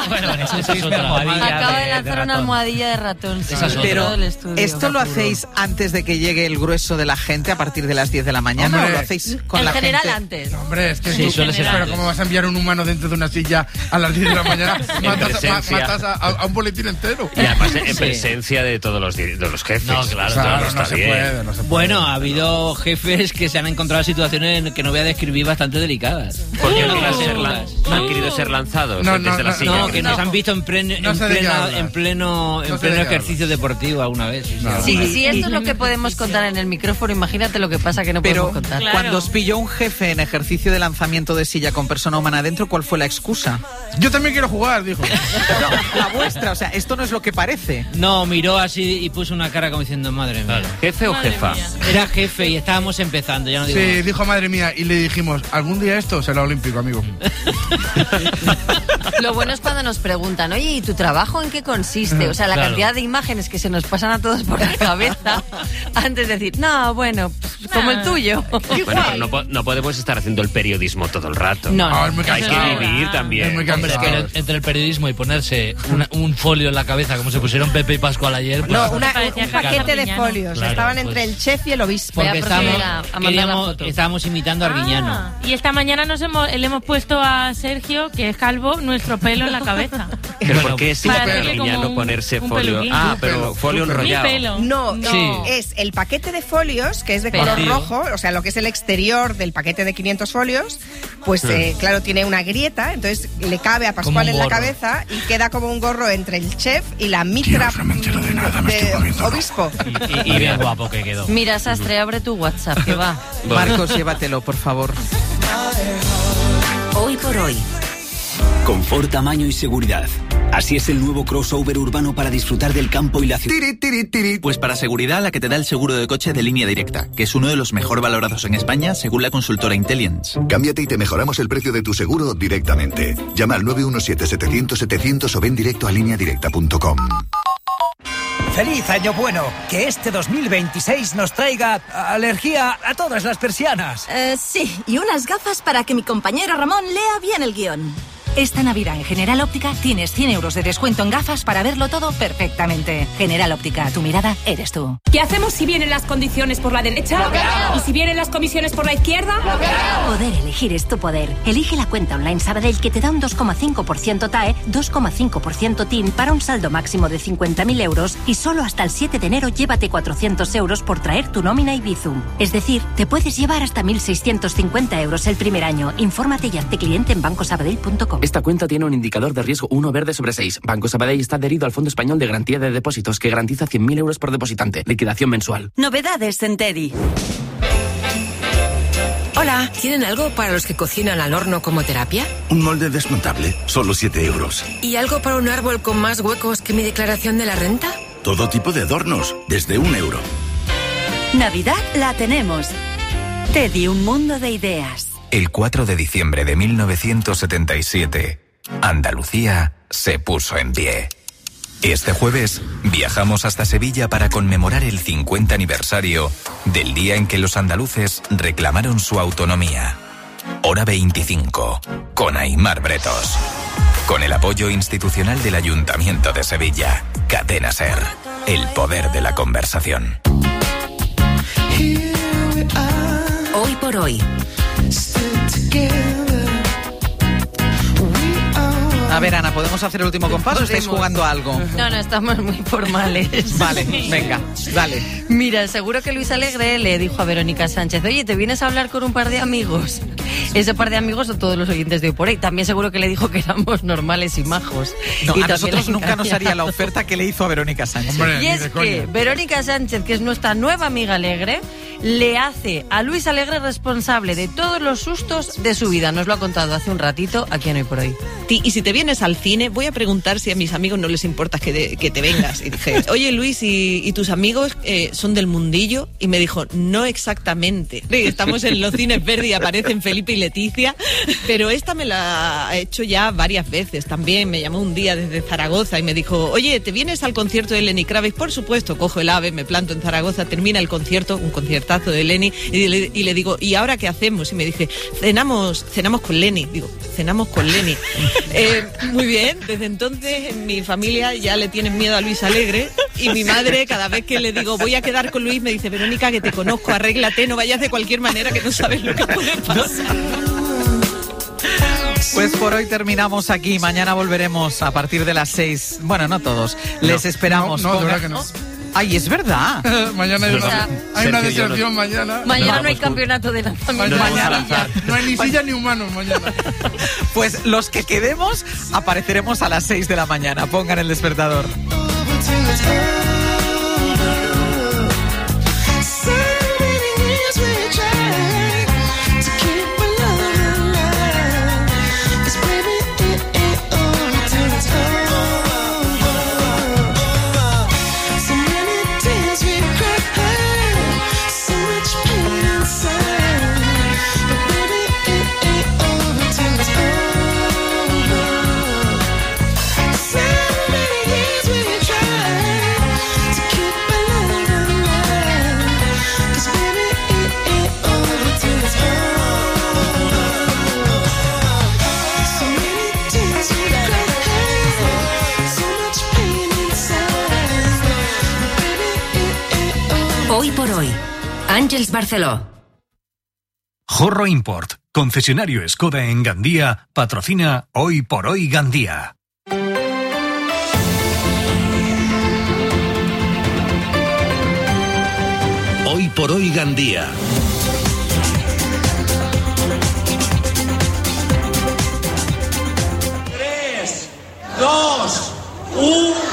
Bueno, eso es otra almohadilla. Acaba de lanzar una almohadilla de ratón. Pero esto lo hacéis antes de que llegue el grueso de la gente, a partir de las diez de la mañana, Hombre, o lo hacéis con en la general gente. antes. No, hombre, es que Sí, tú, suele ser pero antes. ¿cómo vas a enviar un humano dentro de una silla a las diez de la mañana? matas presencia. matas a, a un boletín entero. Y además en Sí. presencia de todos los, di- de los jefes. No, claro, Esto Claro, no no, está se bien. puede, no se puede. Bueno, ha habido jefes que se han encontrado situaciones que no voy a describir bastante delicadas. Porque no, No, quieren ser no, lan- no han querido ser lanzados No, desde no, la no, silla. No, que nos han visto en pleno, No en sé de qué plena- hablas. en pleno, en No sé pleno de qué ejercicio deportivo alguna vez. Sí, sí, No. alguna Sí, vez. si esto es lo que podemos contar en el micrófono, imagínate lo que pasa que no Pero podemos contar. Claro. cuando os pilló un jefe en ejercicio de lanzamiento de silla con persona humana dentro, ¿cuál fue la excusa? Yo también quiero jugar, dijo. No, la vuestra, o sea, esto no es lo que parece. No, miró así y puso una cara como diciendo, madre mía. ¿Jefe o Madre jefa? mía. Era jefe y estábamos empezando, ya no digo Sí, más. dijo madre mía, y le dijimos, algún día esto será olímpico, amigo. Lo bueno es cuando nos preguntan, oye, ¿y tu trabajo en qué consiste? O sea, la Claro. cantidad de imágenes que se nos pasan a todos por la cabeza antes de decir, no, bueno, pues, como el tuyo. Bueno, pero no, po- no podemos estar haciendo el periodismo todo el rato. No, no. Ah, es muy Hay cansado. que vivir Es también. muy Hombre, es que cansado. entre el periodismo y ponerse una- un folio en la cabeza, como se pusieron Pepe y Pascual ayer. Pues, No, una- parecía un Carlos paquete de Arguiñano. folios. Claro, Estaban pues- entre el chef y el obispo. Porque Voy a proceder estábamos, a- a mandar la queríamos- foto. estábamos imitando a Arguiñano. Ah, y esta mañana nos hemos, le hemos puesto a Sergio, que es calvo, nuestro pelo en la cabeza. ¿Pero por qué es Para hacerle como Arguiñano un- ponerse un folio? peluquín. Ah, Tu pero pelo, folio tu pelo. enrollado. Mi pelo. No, No. Sí. es el paquete de folios, que es de color Vacío. rojo, o sea, lo que es el exterior del paquete de quinientos folios, pues eh, claro, tiene una grieta, entonces le cabe a Como Pascual un en la gorro. cabeza y queda como un gorro entre el chef y la mitra Dios, no me entero de nada, me estoy volviendo obispo. Y, y bien guapo que quedó. Mira, Sastre, abre tu WhatsApp, que va. Marcos, llévatelo, por favor. Hoy por hoy. Confort, tamaño y seguridad. Así es el nuevo crossover urbano para disfrutar del campo y la ciudad. Pues para seguridad, la que te da el seguro de coche de Línea Directa, que es uno de los mejor valorados en España según la consultora Intelliance. Cámbiate y te mejoramos el precio de tu seguro directamente. Llama al nueve uno siete, setecientos, setecientos o ven directo a línea directa punto com. ¡Feliz Año Bueno! Que este dos mil veintiséis nos traiga alergia a todas las persianas. Eh, sí, y unas gafas para que mi compañero Ramón lea bien el guión. Esta Navidad en General Óptica tienes cien euros de descuento en gafas para verlo todo perfectamente. General Óptica, tu mirada eres tú. ¿Qué hacemos si vienen las condiciones por la derecha? ¿Y si vienen las comisiones por la izquierda? Poder elegir es tu poder. Elige la cuenta online Sabadell que te da un dos coma cinco por ciento T A E, dos coma cinco por ciento T I N para un saldo máximo de cincuenta mil euros y solo hasta el siete de enero llévate cuatrocientos euros por traer tu nómina y Bizum. Es decir, te puedes llevar hasta mil seiscientos cincuenta euros el primer año. Infórmate y hazte cliente en banco sabadell punto com. Esta cuenta tiene un indicador de riesgo uno verde sobre seis. Banco Sabadell está adherido al Fondo Español de Garantía de Depósitos, que garantiza cien mil euros por depositante. Liquidación mensual. Novedades en Teddy. Hola, ¿tienen algo para los que cocinan al horno como terapia? Un molde desmontable, solo siete euros. ¿Y algo para un árbol con más huecos que mi declaración de la renta? Todo tipo de adornos, desde un euro. Navidad la tenemos. Teddy, un mundo de ideas. El cuatro de diciembre de mil novecientos setenta y siete, Andalucía se puso en pie. Este jueves viajamos hasta Sevilla para conmemorar el cincuenta aniversario del día en que los andaluces reclamaron su autonomía. Hora veinticinco, con Aimar Bretos. Con el apoyo institucional del Ayuntamiento de Sevilla. Cadena SER, el poder de la conversación. Hoy por hoy. A ver, Ana, ¿podemos hacer el último compás o estáis Podemos. jugando a algo? No, no, estamos muy formales. Vale, venga, dale. Mira, seguro que Luis Alegre le dijo a Verónica Sánchez, oye, ¿te vienes a hablar con un par de amigos? Ese par de amigos son todos los oyentes de hoy por ahí. También seguro que le dijo que éramos normales y majos. No, y a nosotros le nunca nos engañaba. haría la oferta que le hizo a Verónica Sánchez. Hombre, Y ni es de que coña. Verónica Sánchez, que es nuestra nueva amiga Alegre, le hace a Luis Alegre responsable de todos los sustos de su vida. Nos lo ha contado hace un ratito aquí en Hoy por Hoy. Ti- Y si te vienes al cine, voy a preguntar si a mis amigos no les importa que, de- que te vengas. Y dije, oye Luis, ¿y, y tus amigos eh, son del mundillo? Y me dijo, no exactamente. Sí, estamos en los cines verdes y aparecen felices. Felipe y Leticia, pero esta me la ha hecho ya varias veces también. Me llamó un día desde Zaragoza y me dijo, oye, ¿te vienes al concierto de Lenny Kravitz? Por supuesto, cojo el AVE, me planto en Zaragoza, termina el concierto, un conciertazo de Lenny, y le, y le digo, ¿y ahora qué hacemos? Y me dice, cenamos, cenamos con Lenny. Digo, cenamos con Lenny. eh, muy bien, desde entonces en mi familia ya le tienen miedo a Luis Alegre, y mi madre cada vez que le digo, voy a quedar con Luis, me dice, Verónica, que te conozco, arréglate, no vayas de cualquier manera que no sabes lo que puede pasar. Pues por hoy terminamos aquí. Mañana volveremos a partir de las seis. Bueno, no todos. Les no, esperamos. No, no, de verdad que no. Ay, es verdad. Mañana hay una, hay una deserción no, mañana. Mañana no hay campeonato de lanzamiento. No, mañana no hay ni silla ni humanos mañana. Pues los que quedemos apareceremos a las seis de la mañana. Pongan el despertador. Hoy por hoy, Àngels Barceló. Jorro Import, concesionario Skoda en Gandía, patrocina Hoy por Hoy Gandía. Hoy por Hoy Gandía. tres, dos, uno...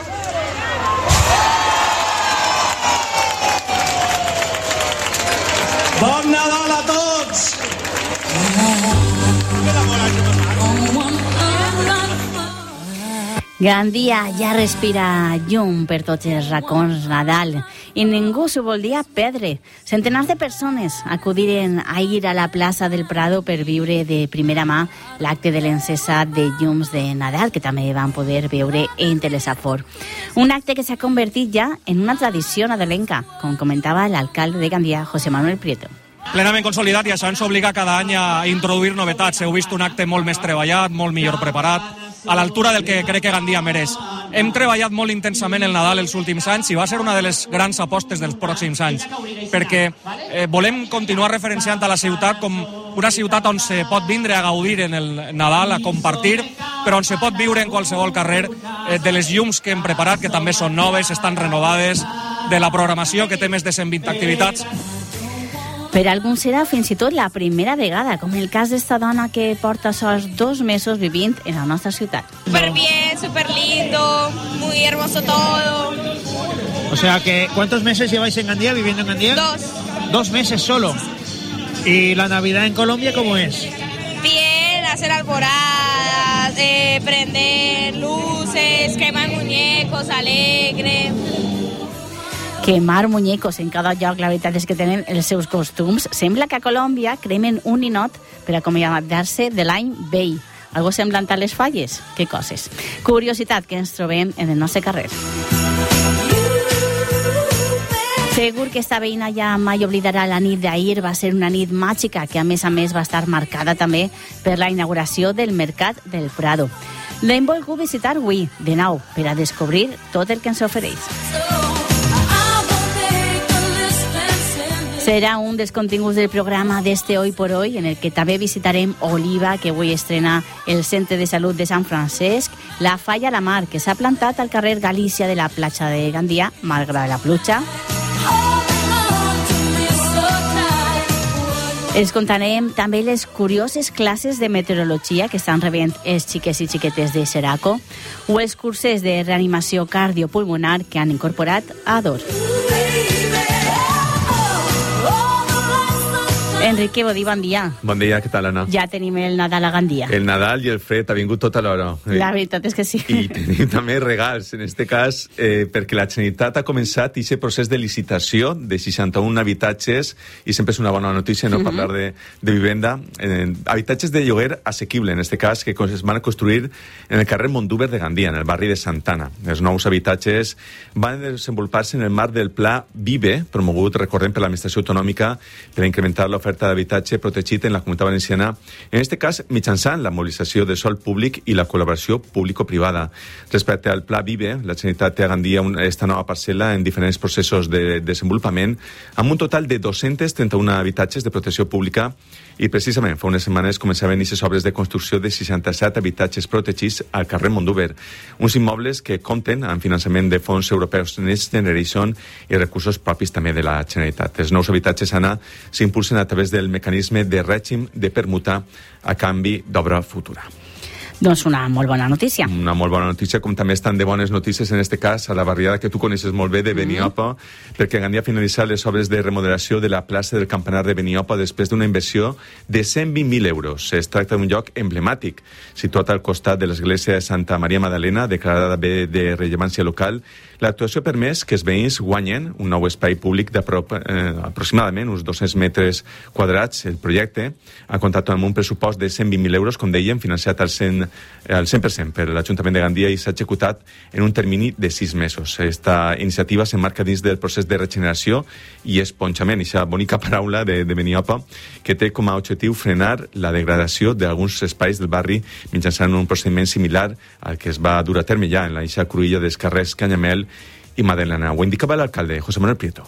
Bon Nadal a tots! Gandia ja respira llum per tots els racons Nadal i ningú s'ho volia perdre. Centenars de persones acudiren ahir a la plaça del Prado per viure de primera mà l'acte de l'encesa de llums de Nadal, que també van poder veure en Telesafor. Un acte que s'ha convertit ja en una tradició nadalenca, com comentava l'alcalde de Gandia, José Manuel Prieto. Plenament consolidat i això ens obliga cada any a introduir novetats. Heu vist un acte molt més treballat, molt millor preparat, a l'altura del que crec que Gandia mereix. Hem treballat molt intensament el Nadal els últims anys i va ser una de les grans apostes dels pròxims anys, perquè eh, volem continuar referenciant a la ciutat com una ciutat on se pot vindre a gaudir en el Nadal, a compartir, però on se pot viure en qualsevol carrer, eh, de les llums que hem preparat, que també són noves, estan renovades, de la programació, que té més de cent vint activitats. Per a alguns serà fins i tot la primera vegada, com el cas d'esta dona que porta sols dos mesos vivint en la nostra ciutat. Súper bien, súper lindo, muy hermoso todo. O sea que, ¿cuántos meses lleváis en Gandía, viviendo en Gandía? Dos. Dos meses solo. ¿Y la Navidad en Colombia cómo es? Bien, hacer alboradas, eh, prender luces, quemar muñecos, alegre... Quemar muñecos en cada lloc, la veritat és que tenen els seus costums. Sembla que a Colòmbia cremen un ninot per acomiadar-se de l'any vell. Algo semblant a les falles? Que coses. Curiositat que ens trobem en el nostre carrer. Segur que esta veïna ja mai oblidarà la nit d'ahir. Va ser una nit màgica que a més a més va estar marcada també per la inauguració del Mercat del Prado. L'hem volgut visitar avui, de nou, per a descobrir tot el que ens ofereix. Serà un dels continguts del programa d'este Hoy por Hoy, en el que també visitarem Oliva, que avui estrena el Centre de Salut de Sant Francesc, la Falla a la Mar, que s'ha plantat al carrer Galícia de la platja de Gandia, malgrat la pluja. Els contarem també les curioses classes de meteorologia que estan rebent els xiquets i xiquetes de Seraco o els curses de reanimació cardiopulmonar que han incorporat a Ador. Enrique Bodí, bon dia. Bon dia, què tal, Anna? Ja tenim el Nadal a Gandia. El Nadal i el fred ha vingut tot a l'hora. La veritat és que sí. I tenim també regals, en este cas, eh, perquè la Generalitat ha començat aquest procés de licitació de seixanta-un habitatges, i sempre és una bona notícia, no?, uh-huh. parlar de, de vivenda. Eh, habitatges de lloguer assequible, en este cas, que es van a construir en el carrer Mondúber de Gandia, en el barri de Santana. Els nous habitatges van desenvolupar-se en el marc del Pla Vive, promogut, recordem, per l'Administració Autonòmica, per incrementar l'oferta d'habitatge protegit en la Comunitat Valenciana, en aquest cas mitjançant la mobilització de sòl públic i la col·laboració público-privada. Respecte al Pla Vive, la Generalitat té a Gandia esta nova parcel·la en diferents processos de desenvolupament, amb un total de dos-cents trenta-un habitatges de protecció pública, i precisament fa unes setmanes començaven aquestes obres de construcció de seixanta-set habitatges protegits al carrer Mondúber, uns immobles que compten amb finançament de fons europeus Next Generation i recursos propis també de la Generalitat. Els nous habitatges, Anna, s'impulsen a través del mecanisme de règim de permuta a canvi d'obra futura. Doncs una molt bona notícia. Una molt bona notícia, com també estan de bones notícies, en este cas, a la barriada que tu coneixes molt bé de Beniopa, mm-hmm. perquè Gandia ha finalitzat les obres de remodelació de la plaça del Campanar de Beniopa després d'una inversió de cent vint mil euros. Es tracta d'un lloc emblemàtic, situat al costat de l'església de Santa Maria Magdalena, declarada bé de rellevància local. L'actuació ha permès que els veïns guanyen un nou espai públic d'aproximadament eh, uns dos-cents metres quadrats. El projecte ha comptat amb un pressupost de cent vint mil euros, com dèiem, financiat al cent al cent per cent per l'Ajuntament de Gandia, i s'ha executat en un termini de sis mesos. Esta iniciativa s'emmarca dins del procés de regeneració i esponjament, aquesta bonica paraula de, de Beniopa, que té com a objectiu frenar la degradació d'alguns espais del barri mitjançant un procediment similar al que es va dur a terme ja en la eixa cruïlla dels carrers Canyamel i Madalena. Ho indicava l'alcalde, José Manuel Prieto.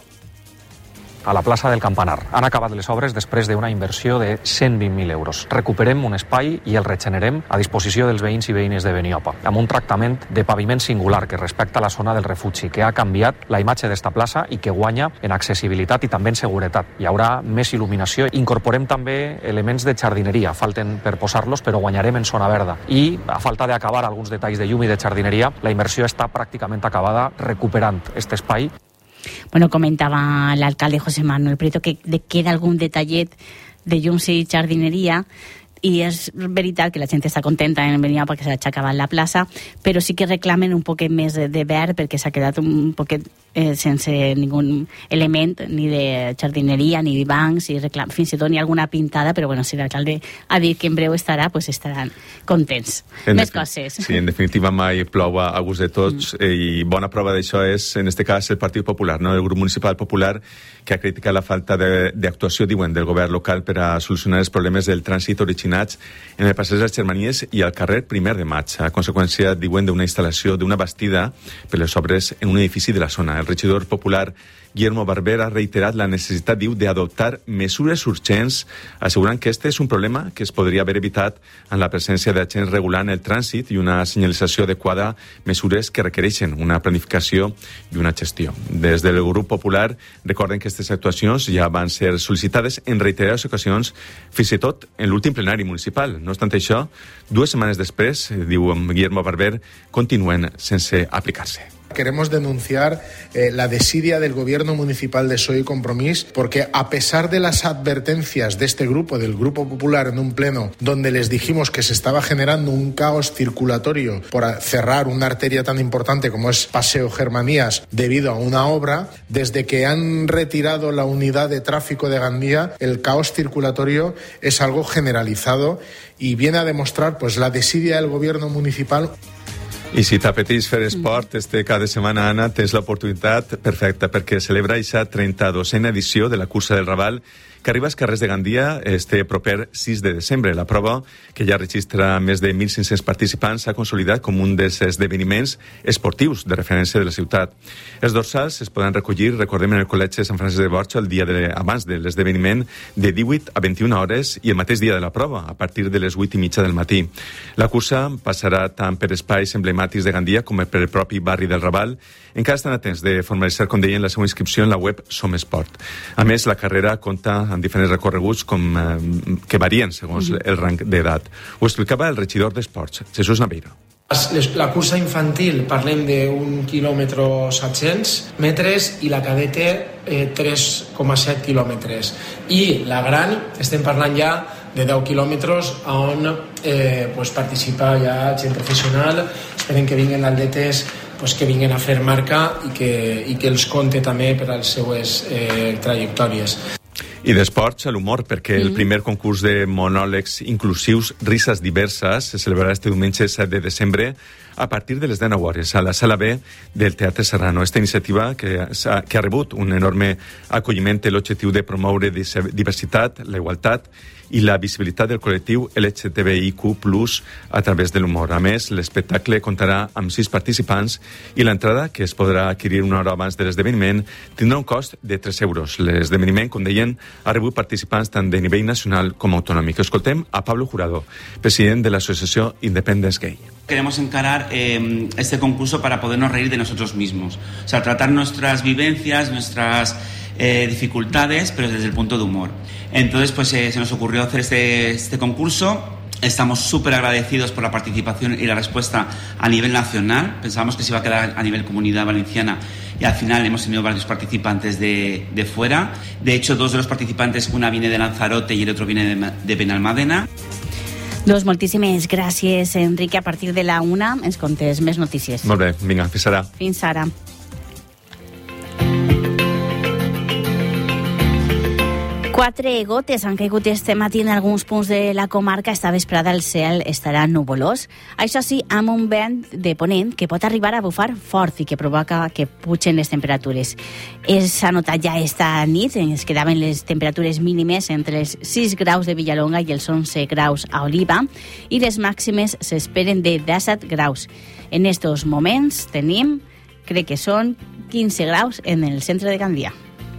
A la plaça del Campanar. Han acabat les obres després d'una inversió de cent vint mil euros. Recuperem un espai i el regenerem a disposició dels veïns i veïnes de Beniopa, amb un tractament de paviment singular que respecta la zona del refugi, que ha canviat la imatge d'esta plaça i que guanya en accessibilitat i també en seguretat. Hi haurà més il·luminació. Incorporem també elements de jardineria. Falten per posar-los, però guanyarem en zona verda. I, a falta d'acabar alguns detalls de llum i de jardineria, la inversió està pràcticament acabada, recuperant aquest espai. Bueno, comentaba el alcalde José Manuel Prieto que queda algún detallet de llums i jardineria, i és veritat que la gent està contenta en venir perquè s'ha acabat la plaça, però sí que reclamen un poquet més de, de verd, perquè s'ha quedat un poquet eh, sense ningun element, ni de jardineria, ni de bancs, i reclam... fins i tot ni alguna pintada, però bueno, si l'alcalde ha dit que en breu estarà, pues estaran contents. En més coses. Sí, en definitiva mai plou a gust de tots, mm. i bona prova d'això és, en este cas, el Partit Popular, no? El grup municipal popular, que ha criticat la falta d'actuació, diuen, del govern local per a solucionar els problemes del trànsit original en el passeig de les Germanies i al carrer Primer de Maig, a conseqüència, diuen, d'una instal·lació d'una bastida per les obres en un edifici de la zona. El regidor popular Guillermo Barber ha reiterat la necessitat, diu, d'adoptar mesures urgents, assegurant que este és un problema que es podria haver evitat en la presència d'agents regulant el trànsit i una senyalització adequada, mesures que requereixen una planificació i una gestió. Des del grup popular recorden que aquestes actuacions ja van ser sol·licitades en reiterades ocasions, fins i tot en l'últim plenari municipal. No obstant això, dues setmanes després, diu Guillermo Barber, continuen sense aplicar-se. Queremos denunciar eh, la desidia del gobierno municipal de P S O E y Compromís, porque a pesar de las advertencias de este grupo, del Grupo Popular, en un pleno donde les dijimos que se estaba generando un caos circulatorio por cerrar una arteria tan importante como es Paseo Germanías debido a una obra, desde que han retirado la unidad de tráfico de Gandía, el caos circulatorio es algo generalizado y viene a demostrar pues la desidia del gobierno municipal. I si t'apeteix fer esport este cada setmana, Anna, tens l'oportunitat perfecta, perquè celebra aquesta trenta-dosena edició de la cursa del Raval, que arriba als carrers de Gandia este proper sis de desembre. La prova, que ja registra més de mil cinc-cents participants, s'ha consolidat com un dels esdeveniments esportius de referència de la ciutat. Els dorsals es poden recollir, recordem, en el Col·legi de Sant Francesc de Borja el dia de, abans de l'esdeveniment, de divuit a vint-i-una hores i el mateix dia de la prova, a partir de les vuit i mitja del matí. La cursa passarà tant per espais emblemàtics de Gandia com per el propi barri del Raval. Encara estan atents de formalitzar, com deien, la seva inscripció en la web Som Esport. A més, la carrera compta amb diferents recorreguts com, eh, que varien segons el rang d'edat. Ho explicava el regidor d'Esports, Jesús Naveiro. La cursa infantil parlem d'un quilòmetre set-cents metres i la cadete eh, tres coma set quilòmetres. I la gran estem parlant ja de deu quilòmetres on eh, pues participa ja gent professional. Esperem que vinguin atletes pues, que vinguin a fer marca i que, i que els compte també per a les seues eh, trajectòries. I d'esports a l'humor, perquè mm. el primer concurs de monòlegs inclusius Risses Diverses se celebrarà este diumenge set de desembre a partir de les dinou hores a la Sala B del Teatre Serrano. Esta iniciativa, que ha, que ha rebut un enorme acolliment, té l'objectiu de promoure diversitat, la igualtat i la visibilitat del col·lectiu L G T B I Q plus, a través de l'humor. A més, l'espectacle comptarà amb sis participants i l'entrada, que es podrà adquirir una hora abans de l'esdeveniment, tindrà un cost de tres euros. L'esdeveniment, com deien, ha rebut participants tant de nivell nacional com autonòmic. Escoltem a Pablo Jurado, president de l'associació Independence Gay. Queremos encarar eh, este concurso para podernos reír de nosotros mismos. O sea, tratar nuestras vivencias, nuestras eh, dificultades, pero desde el punto de humor. Entonces, pues eh, se nos ocurrió hacer este, este concurso. Estamos súper agradecidos por la participación y la respuesta a nivel nacional. Pensábamos que se iba a quedar a nivel comunidad valenciana y al final hemos tenido varios participantes de, de fuera. De hecho, dos de los participantes, una viene de Lanzarote y el otro viene de, de Benalmádena. Doncs moltíssimes gràcies, Enrique. A partir de la una ens contes més notícies. Molt bé, vinga, fins ara. Fins ara. Quatre gotes han caigut este matí en alguns punts de la comarca. Esta vesprada el cel estarà nuvolós. Això sí, amb un vent de ponent que pot arribar a bufar fort i que provoca que pugen les temperatures. S'ha notat ja esta nit, ens quedaven les temperatures mínimes entre els sis graus de Villalonga i els onze graus a Oliva i les màximes s'esperen de disset graus. En estos moments tenim, crec que són quinze graus en el centre de Gandia.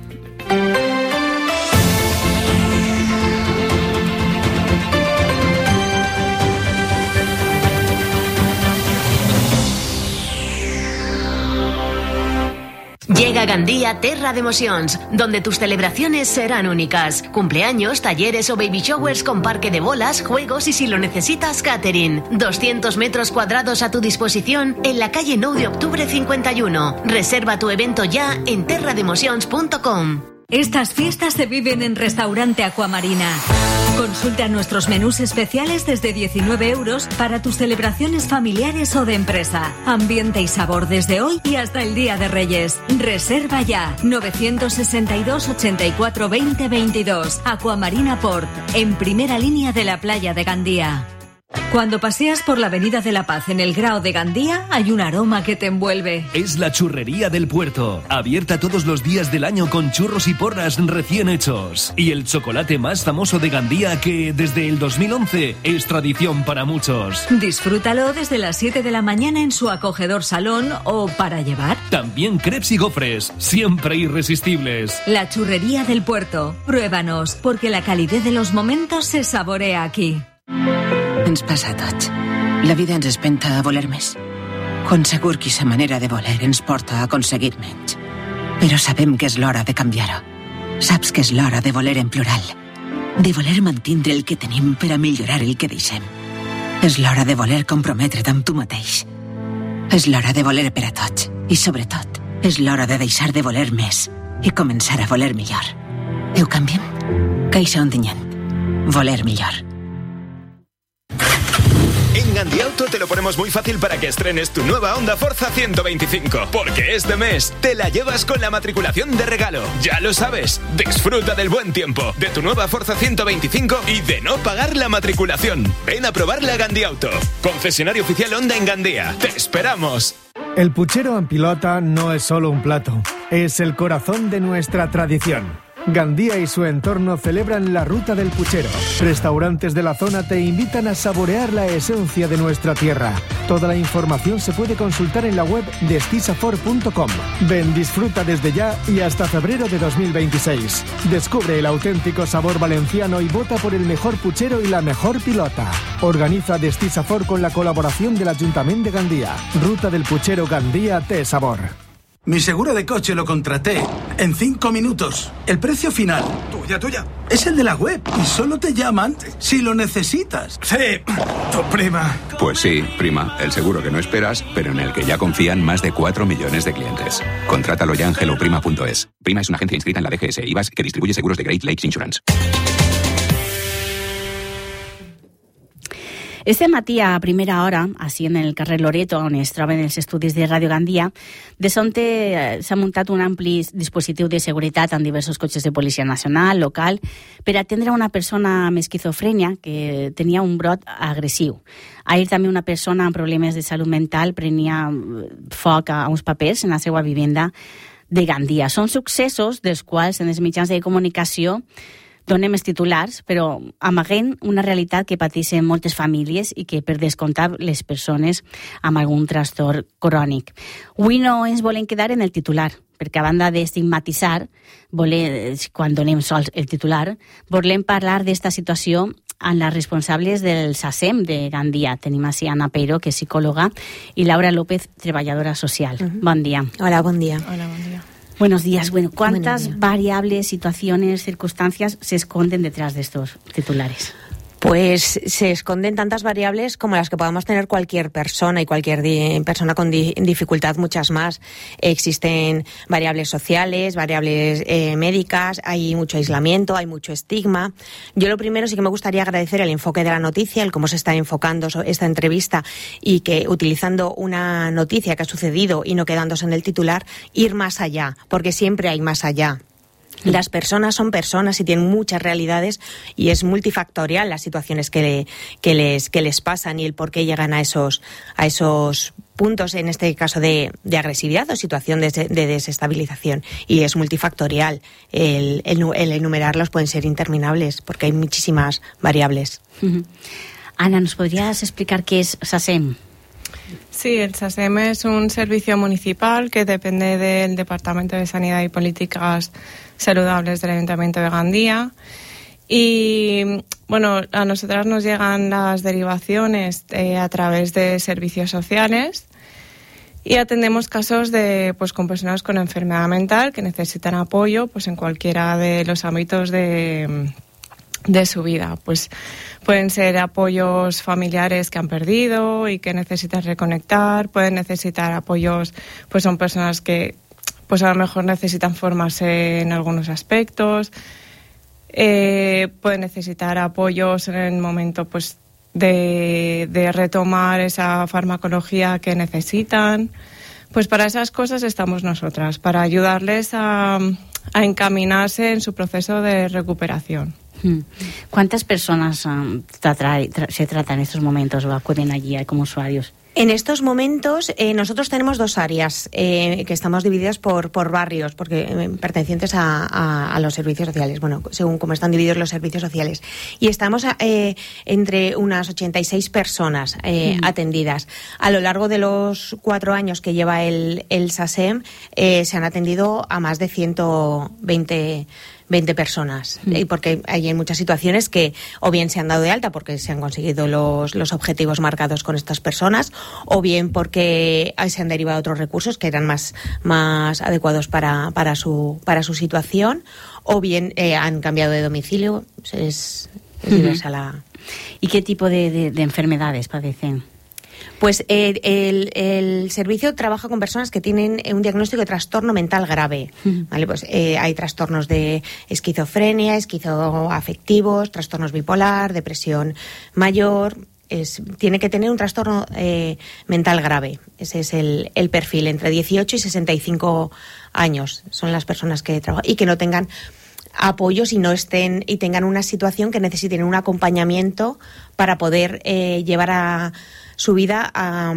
Llega Gandía Terra de Emocions, donde tus celebraciones serán únicas. Cumpleaños, talleres o baby showers con parque de bolas, juegos y si lo necesitas, catering. doscientos metros cuadrados a tu disposición en la calle nueve de octubre cincuenta y uno. Reserva tu evento ya en terra de emocions punto com. Estas fiestas se viven en Restaurante Aquamarina. Consulta nuestros menús especiales desde diecinueve euros para tus celebraciones familiares o de empresa. Ambiente y sabor desde hoy y hasta el Día de Reyes. Reserva ya. novecientos sesenta y dos, ochenta y cuatro, veinte, veintidós. Aquamarina Port, en primera línea de la playa de Gandía. Cuando paseas por la Avenida de la Paz en el Grao de Gandía, hay un aroma que te envuelve. Es la Churrería del Puerto, abierta todos los días del año con churros y porras recién hechos. Y el chocolate más famoso de Gandía que, desde el dos mil once, es tradición para muchos. Disfrútalo desde las siete de la mañana en su acogedor salón o para llevar. También crepes y gofres, siempre irresistibles. La Churrería del Puerto. Pruébanos, porque la calidez de los momentos se saborea aquí. Ens passa a tots. La vida ens espenta a voler més. Quan segur que sa manera de voler ens porta a aconseguir menys. Però sabem que és l'hora de canviar-ho. Saps que és l'hora de voler en plural. De voler mantindre el que tenim per a millorar el que deixem. És l'hora de voler comprometre't amb tu mateix. És l'hora de voler per a tots. I sobretot, és l'hora de deixar de voler més i començar a voler millor. Ho canviem? Caixa Ontinyent. Voler millor. En Gandiauto te lo ponemos muy fácil para que estrenes tu nueva Honda Forza ciento veinticinco, porque este mes te la llevas con la matriculación de regalo. Ya lo sabes, disfruta del buen tiempo, de tu nueva Forza ciento veinticinco y de no pagar la matriculación. Ven a probarla a Gandiauto, concesionario oficial Honda en Gandía. ¡Te esperamos! El puchero en pilota no es solo un plato, es el corazón de nuestra tradición. Gandía y su entorno celebran la Ruta del Puchero. Restaurantes de la zona te invitan a saborear la esencia de nuestra tierra. Toda la información se puede consultar en la web de estisafor punto com. Ven, disfruta desde ya y hasta febrero de dos mil veintiséis. Descubre el auténtico sabor valenciano y vota por el mejor puchero y la mejor pilota. Organiza Destisafor con la colaboración del Ayuntamiento de Gandía. Ruta del Puchero Gandía té sabor. Mi seguro de coche lo contraté en cinco minutos. El precio final, tuya, tuya, es el de la web y solo te llaman si lo necesitas. Sí, tu prima. Pues sí, prima, el seguro que no esperas, pero en el que ya confían más de cuatro millones de clientes. Contrátalo ya en hello prima punto es. Prima es una agencia inscrita en la D G S I V A S que distribuye seguros de Great Lakes Insurance. Este matí a primera hora, així en el carrer Loreto, on es troben els estudis de Ràdio Gandia, de sonte s'ha muntat un ampli dispositiu de seguretat en diversos cotxes de Policia Nacional, local, per atendre una persona amb esquizofrènia que tenia un brot agressiu. Ahir també una persona amb problemes de salut mental prenia foc a uns papers en la seva vivenda de Gandia. Són successos dels quals en els mitjans de comunicació donem els titulars, però amaguem una realitat que pateixen moltes famílies i que, per descomptar, les persones amb algun trastorn crònic. Avui no ens volem quedar en el titular, perquè a banda d'estigmatitzar, quan donem sols el titular, volem parlar d'esta situació amb les responsables del S A C E M de Gandia. Tenim així Ana Peiro, que és psicòloga, i Laura López, treballadora social. Uh-huh. Bon dia. Hola, bon dia. Hola, bon dia. Buenos días. Bueno, ¿cuántas variables, situaciones, circunstancias se esconden detrás de estos titulares? Pues se esconden tantas variables como las que podamos tener cualquier persona y cualquier di- persona con di- dificultad, muchas más. Existen variables sociales, variables eh, médicas, hay mucho aislamiento, hay mucho estigma. Yo lo primero sí que me gustaría agradecer el enfoque de la noticia, el cómo se está enfocando esta entrevista y que utilizando una noticia que ha sucedido y no quedándose en el titular, ir más allá, porque siempre hay más allá. Las personas son personas y tienen muchas realidades y es multifactorial las situaciones que, le, que, les, que les pasan y el por qué llegan a esos, a esos puntos, en este caso de, de agresividad o situación de, de desestabilización. Y es multifactorial. El, el, el enumerarlos pueden ser interminables porque hay muchísimas variables. Uh-huh. Ana, ¿nos podrías explicar qué es S A C E M? Sí, el S A C E M es un servicio municipal que depende del Departamento de Sanidad y Políticas Saludables del Ayuntamiento de Gandía. Y bueno, a nosotras nos llegan las derivaciones eh, a través de servicios sociales y atendemos casos de pues con personas con enfermedad mental que necesitan apoyo pues en cualquiera de los ámbitos de de su vida. Pues pueden ser apoyos familiares que han perdido y que necesitan reconectar, pueden necesitar apoyos, pues son personas que pues a lo mejor necesitan formarse en algunos aspectos, eh, pueden necesitar apoyos en el momento pues de, de retomar esa farmacología que necesitan. Pues para esas cosas estamos nosotras, para ayudarles a, a encaminarse en su proceso de recuperación. ¿Cuántas personas um, tra- tra- se tratan en estos momentos o acuden allí como usuarios? En estos momentos eh, nosotros tenemos dos áreas eh, que estamos divididas por, por barrios, porque eh, pertenecientes a, a, a los servicios sociales, bueno, según cómo están divididos los servicios sociales. Y estamos eh, entre unas ochenta y seis personas eh, mm. atendidas. A lo largo de los cuatro años que lleva el, el S A C E M, eh, se han atendido a más de ciento veinte personas, mm. porque hay en muchas situaciones que o bien se han dado de alta porque se han conseguido los, los objetivos marcados con estas personas, o bien porque se han derivado otros recursos que eran más, más adecuados para, para, su, para su situación, o bien eh, han cambiado de domicilio. Es, es mm-hmm. diversa la... ¿Y qué tipo de, de, de enfermedades padecen? Pues eh, el, el servicio trabaja con personas que tienen un diagnóstico de trastorno mental grave. Uh-huh. ¿Vale? Pues eh, hay trastornos de esquizofrenia, esquizoafectivos, trastornos bipolar, depresión mayor. Es, tiene que tener un trastorno eh, mental grave. Ese es el, el perfil, entre dieciocho y sesenta y cinco años son las personas que trabajan y que no tengan apoyos y no estén y tengan una situación que necesiten un acompañamiento para poder eh, llevar a su vida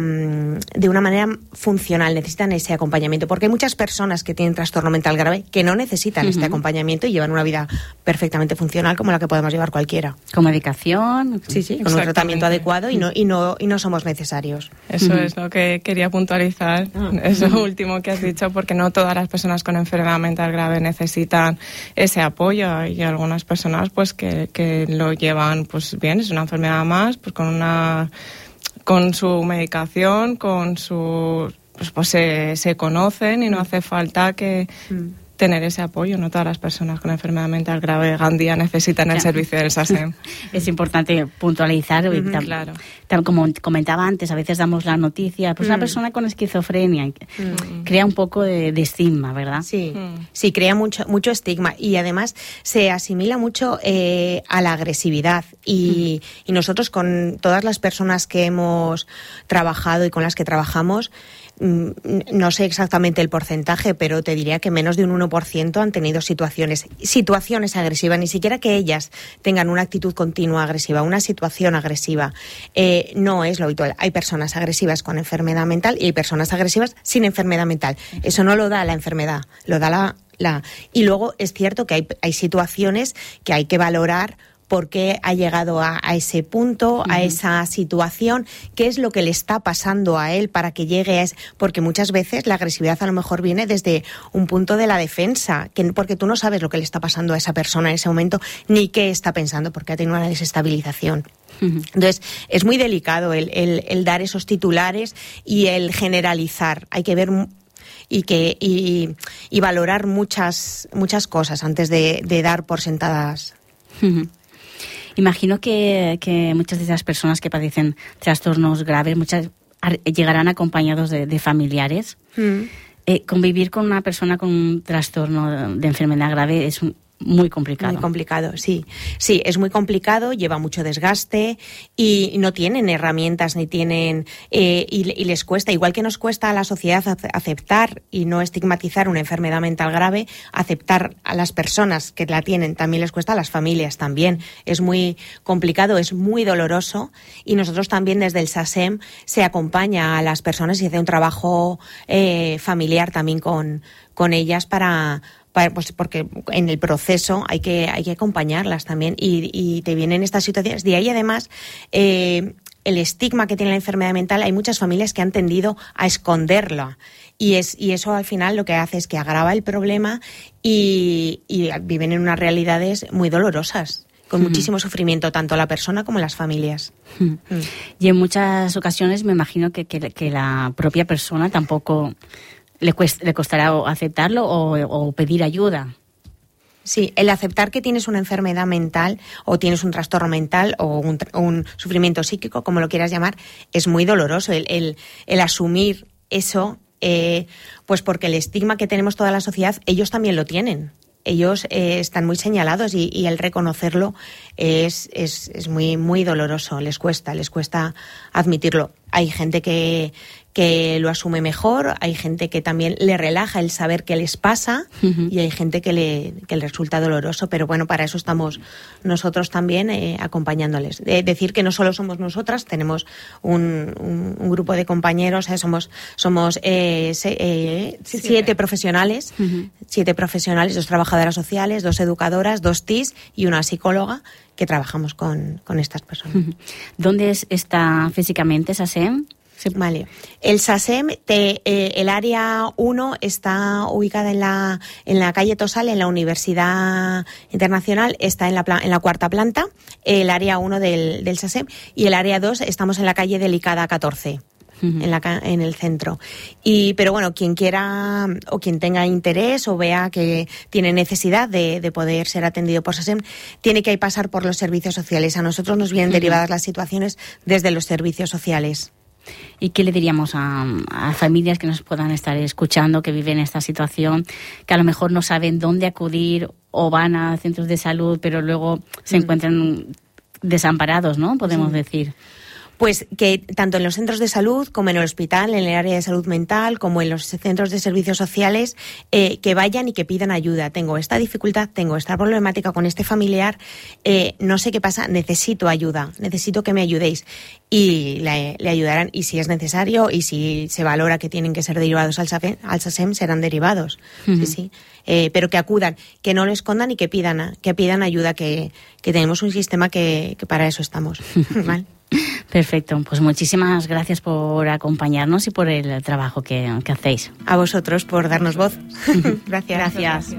um, de una manera funcional. Necesitan ese acompañamiento, porque hay muchas personas que tienen trastorno mental grave que no necesitan uh-huh. este acompañamiento y llevan una vida perfectamente funcional como la que podemos llevar cualquiera. ¿Con medicación? Sí, sí, con un tratamiento adecuado y no, y no, y no somos necesarios. Eso uh-huh. es lo que quería puntualizar, uh-huh. eso último que has dicho, porque no todas las personas con enfermedad mental grave necesitan ese apoyo. Hay algunas personas pues que, que lo llevan pues bien, es una enfermedad más, pues con una... con su medicación, con su pues, pues se, se conocen y no hace falta que, tener ese apoyo. No todas las personas con enfermedad mental grave de Gandía necesitan el servicio del SASEM. Es importante puntualizar, uh-huh, tal, claro. tal como comentaba antes, a veces damos la noticia, pues mm. una persona con esquizofrenia, mm. crea un poco de, de estigma, ¿verdad? Sí, mm. sí, crea mucho, mucho estigma y además se asimila mucho eh, a la agresividad y, mm. y nosotros con todas las personas que hemos trabajado y con las que trabajamos, no sé exactamente el porcentaje, pero te diría que menos de un uno por ciento han tenido situaciones situaciones agresivas, ni siquiera que ellas tengan una actitud continua agresiva, una situación agresiva. Eh, no es lo habitual. Hay personas agresivas con enfermedad mental y hay personas agresivas sin enfermedad mental. Eso no lo da la enfermedad, lo da la... la... Y luego es cierto que hay, hay situaciones que hay que valorar por qué ha llegado a, a ese punto, a esa situación, qué es lo que le está pasando a él para que llegue a ese... Porque muchas veces la agresividad a lo mejor viene desde un punto de la defensa, que, porque tú no sabes lo que le está pasando a esa persona en ese momento, ni qué está pensando, porque ha tenido una desestabilización. Uh-huh. Entonces, es muy delicado el, el, el dar esos titulares y el generalizar. Hay que ver... y que y, y valorar muchas muchas cosas antes de, de dar por sentadas. Uh-huh. Imagino que, que muchas de esas personas que padecen trastornos graves, muchas llegarán acompañados de, de familiares. Mm. Eh, convivir con una persona con un trastorno de enfermedad grave es un, muy complicado. Muy complicado, sí. Sí, es muy complicado, lleva mucho desgaste y no tienen herramientas ni tienen... Eh, y, y les cuesta, igual que nos cuesta a la sociedad aceptar y no estigmatizar una enfermedad mental grave, aceptar a las personas que la tienen también les cuesta, a las familias también. Es muy complicado, es muy doloroso y nosotros también desde el SASEM se acompaña a las personas y se hace un trabajo eh, familiar también con, con ellas para... Pues porque en el proceso hay que hay que acompañarlas también y, y te vienen estas situaciones. De ahí además eh, el estigma que tiene la enfermedad mental, hay muchas familias que han tendido a esconderla y es y eso al final lo que hace es que agrava el problema y, y viven en unas realidades muy dolorosas, con mm. muchísimo sufrimiento, tanto la persona como las familias. Mm. Mm. Y en muchas ocasiones me imagino que, que, que la propia persona tampoco... ¿Le, cuesta, ¿Le costará aceptarlo o, o pedir ayuda? Sí, el aceptar que tienes una enfermedad mental o tienes un trastorno mental o un, un sufrimiento psíquico, como lo quieras llamar, es muy doloroso. El, el, el asumir eso, eh, pues porque el estigma que tenemos toda la sociedad, ellos también lo tienen. Ellos eh, están muy señalados y, y el reconocerlo es, es, es muy, muy doloroso. Les cuesta, les cuesta admitirlo. Hay gente que... que lo asume mejor, hay gente que también le relaja el saber qué les pasa uh-huh. y hay gente que le, que le resulta doloroso, pero bueno, para eso estamos nosotros también eh, acompañándoles. De decir que no solo somos nosotras, tenemos un, un, un grupo de compañeros, eh, somos somos eh, se, eh, sí, siete sí. profesionales, uh-huh. siete profesionales, dos trabajadoras sociales, dos educadoras, dos T I S y una psicóloga que trabajamos con, con estas personas. Uh-huh. ¿Dónde es, está físicamente SASEM? Sí. Vale. El SASEM, te, eh, el área uno está ubicada en la en la calle Tosal, en la Universidad Internacional, está en la en la cuarta planta, el área uno del, del SASEM, y el área dos estamos en la calle Delicada catorce. Uh-huh. En, la, en el centro. Y, pero bueno, quien quiera o quien tenga interés o vea que tiene necesidad de, de poder ser atendido por SASEM, tiene que pasar por los servicios sociales. A nosotros nos vienen uh-huh. derivadas las situaciones desde los servicios sociales. ¿Y qué le diríamos a, a familias que nos puedan estar escuchando, que viven esta situación, que a lo mejor no saben dónde acudir o van a centros de salud, pero luego se encuentran desamparados, ¿no? Podemos sí. decir. Pues que tanto en los centros de salud como en el hospital, en el área de salud mental, como en los centros de servicios sociales, eh, que vayan y que pidan ayuda. Tengo esta dificultad, tengo esta problemática con este familiar, eh, no sé qué pasa, necesito ayuda, necesito que me ayudéis. Y le, le ayudarán, y si es necesario, y si se valora que tienen que ser derivados al SASEM, al SASEM serán derivados. Uh-huh. Sí, sí. Eh, pero que acudan, que no lo escondan y que pidan, que pidan ayuda, que, que tenemos un sistema que, que para eso estamos. ¿Vale? Perfecto, pues muchísimas gracias por acompañarnos y por el trabajo que, que hacéis. A vosotros por darnos voz. Gracias. Gracias.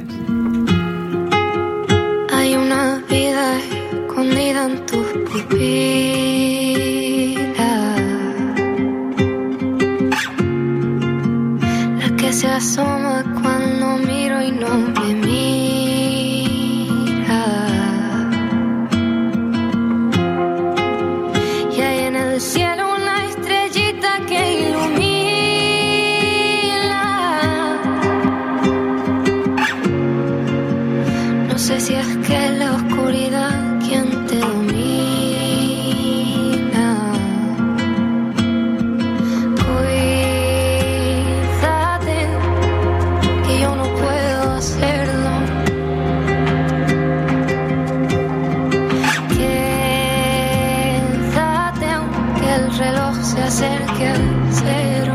Hay una vida escondida en tus pupilas, la que se asoma cuando miro y no que cero.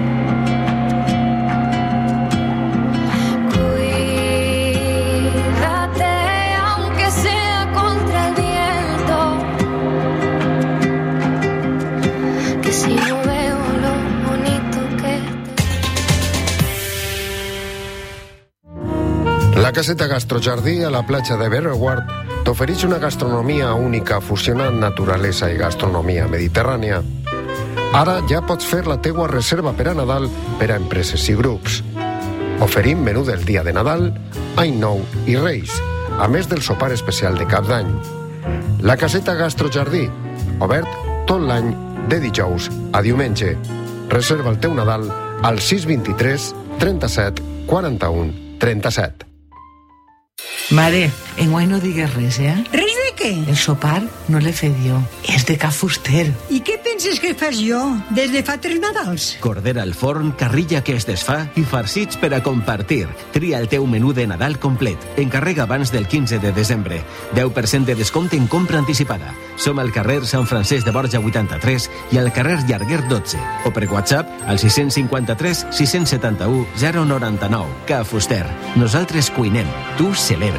Cuídate aunque sea contra el viento, que si no veo lo bonito que La caseta Gastrojardí a la platja de Berreward t'ofereix una gastronomia única fusionant naturalesa i gastronomia mediterrània. Ara ja pots fer la teua reserva per a Nadal per a empreses i grups. Oferim menú del dia de Nadal, Any Nou i Reis, a més del sopar especial de Cap d'Any. La caseta Gastrojardí, obert tot l'any de dijous a diumenge. Reserva el teu Nadal al sis vint-i-tres trenta-set quaranta-u trenta-set. Mare, enguany no digues res, eh? Res de què? El sopar no l'he fet jo, és de Ca Fuster. I què penses que fas jo des de fa tres Nadals? Cordera al forn, carrilla que es desfà i farcits per a compartir. Tria el teu menú de Nadal complet. Encarrega abans del quinze de desembre. deu per cent de descompte en compra anticipada. Som al carrer Sant Francesc de Borja vuitanta-tres i al carrer Llarguer dotze. O per WhatsApp al sis cinquanta-tres sis setanta-u zero noranta-nou. Ca Fuster. Nosaltres cuinem. Tu celebres.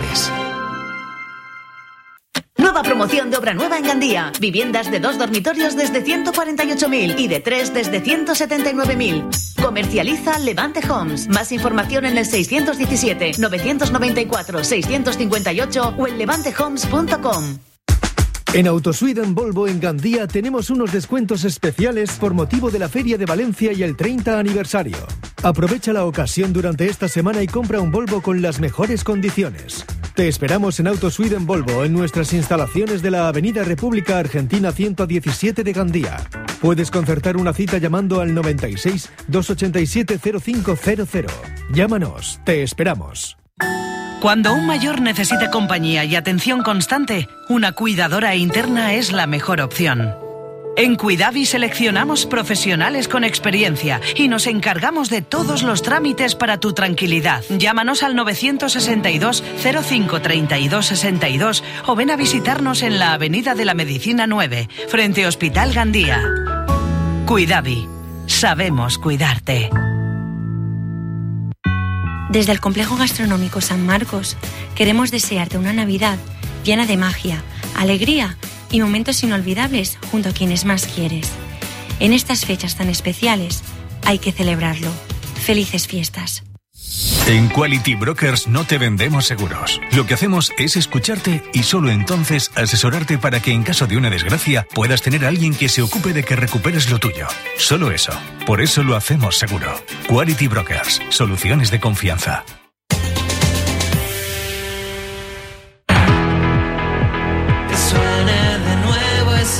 Nueva promoción de obra nueva en Gandía. Viviendas de dos dormitorios desde ciento cuarenta y ocho mil y de tres desde ciento setenta y nueve mil. Comercializa Levante Homes. Más información en el seiscientos diecisiete novecientos noventa y cuatro seiscientos cincuenta y ocho o en levante homes punto com. En Autosweden Volvo en Gandía tenemos unos descuentos especiales por motivo de la Feria de Valencia y el treinta aniversario. Aprovecha la ocasión durante esta semana y compra un Volvo con las mejores condiciones. Te esperamos en Autosweden Volvo en nuestras instalaciones de la Avenida República Argentina ciento diecisiete de Gandía. Puedes concertar una cita llamando al noventa y seis dos ochenta y siete cero cinco cero cero. Llámanos, te esperamos. Cuando un mayor necesita compañía y atención constante, una cuidadora interna es la mejor opción. En Cuidavi seleccionamos profesionales con experiencia y nos encargamos de todos los trámites para tu tranquilidad. Llámanos al novecientos sesenta y dos cero cinco treinta y dos sesenta y dos o ven a visitarnos en la Avenida de la Medicina nueve, frente a Hospital Gandía. Cuidavi. Sabemos cuidarte. Desde el Complejo Gastronómico San Marcos queremos desearte una Navidad llena de magia, alegría y momentos inolvidables junto a quienes más quieres. En estas fechas tan especiales hay que celebrarlo. Felices fiestas. En Quality Brokers no te vendemos seguros. Lo que hacemos es escucharte y solo entonces asesorarte para que en caso de una desgracia puedas tener a alguien que se ocupe de que recuperes lo tuyo. Solo eso. Por eso lo hacemos seguro. Quality Brokers. Soluciones de confianza. Que suene de nuevo esa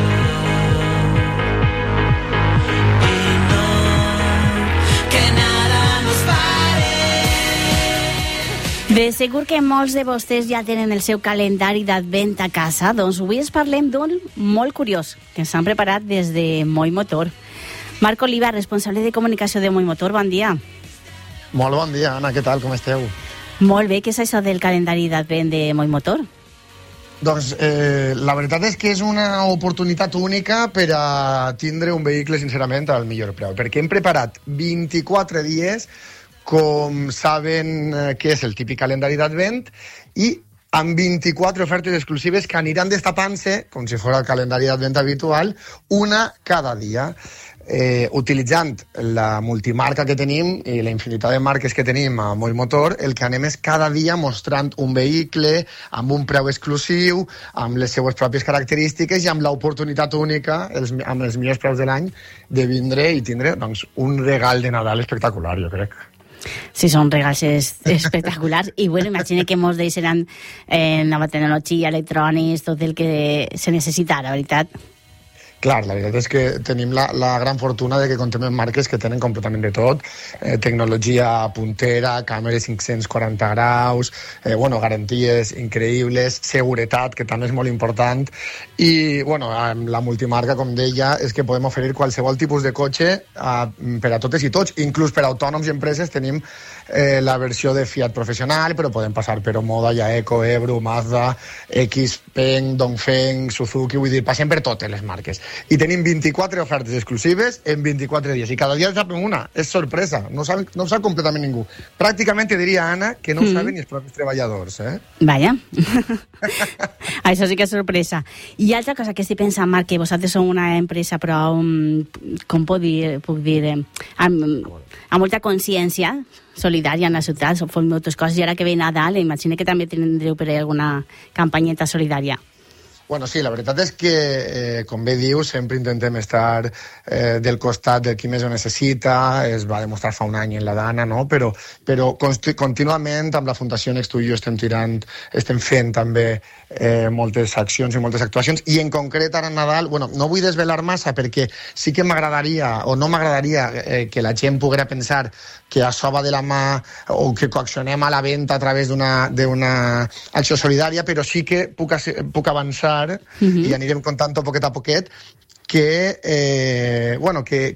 De segur que molts de vostès ja tenen el seu calendari d'advent a casa, doncs avui es parlem d'un molt curiós que ens han preparat des de Moi Motor. Marc Oliva, responsable de comunicació de Moi Motor, bon dia. Molt bon dia, Anna, què tal, com esteu? Molt bé, què és això del calendari d'advent de Moi Motor? Doncs eh, la veritat és que és una oportunitat única per a tindre un vehicle, sincerament, al millor preu, perquè hem preparat vint-i-quatre dies, com saben que és el típic calendari d'advent, i amb vint-i-quatre ofertes exclusives que aniran destapant-se, com si fos el calendari d'advent habitual, una cada dia. Eh, utilitzant la multimarca que tenim i la infinitat de marques que tenim a Moi Motor, el que anem és cada dia mostrant un vehicle amb un preu exclusiu, amb les seues pròpies característiques i amb l'oportunitat única, els, amb els millors preus de l'any, de vindre i tindre doncs, un regal de Nadal espectacular, jo crec. Sí, són regals espectaculars i bueno, imagina que molts d'ells seran eh, nova tecnologia, electrònics, tot el que se necessita, la veritat. Clar, la veritat és que tenim la, la gran fortuna de que contem amb marques que tenen completament de tot, eh, tecnologia puntera, càmeres cinc-cents quaranta graus, eh, bueno, garanties increïbles, seguretat, que també és molt important, i bueno, amb la multimarca, com deia, és que podem oferir qualsevol tipus de cotxe eh, per a totes i tots, inclús per a autònoms i empreses tenim eh, la versió de Fiat professional, però podem passar per Omoda, Yaeco, Ebro, Mazda, Xpeng, Dongfeng, Suzuki, vull dir, passem per totes les marques. I tenim vint-i-quatre ofertes exclusives en vint-i-quatre dies. I cada dia sapem una. És sorpresa. No ho sap, no ho sap completament ningú. Pràcticament te diria, Anna, que no ho saben mm. ni els propis treballadors. Eh? Vaja. Això sí que és sorpresa. I altra cosa que estic pensant, Marc, que vosaltres sou una empresa, però, um, com puc dir, puc dir eh, amb, amb molta consciència solidària en la ciutat, fem moltes coses, i ara que ve Nadal, imagino que també tindreu per alguna campanyeta solidària. Bueno, sí, la veritat és que, eh, com bé dius, sempre intentem estar eh, del costat del qui més ho necessita. Es va demostrar fa un any en la Dana, no? Però, però contínuament amb la Fundació Next to You estem tirant, estem fent també eh, moltes accions i moltes actuacions. I en concret ara a Nadal, bueno, no vull desvelar massa perquè sí que m'agradaria, o no m'agradaria eh, que la gent poguera pensar que això va de la mà o que coaccionem a la venda a través d'una d'una acció solidària, però sí que puc, puc avançar uh-huh. i anirem contant poquet a poquet que, eh, bueno, que,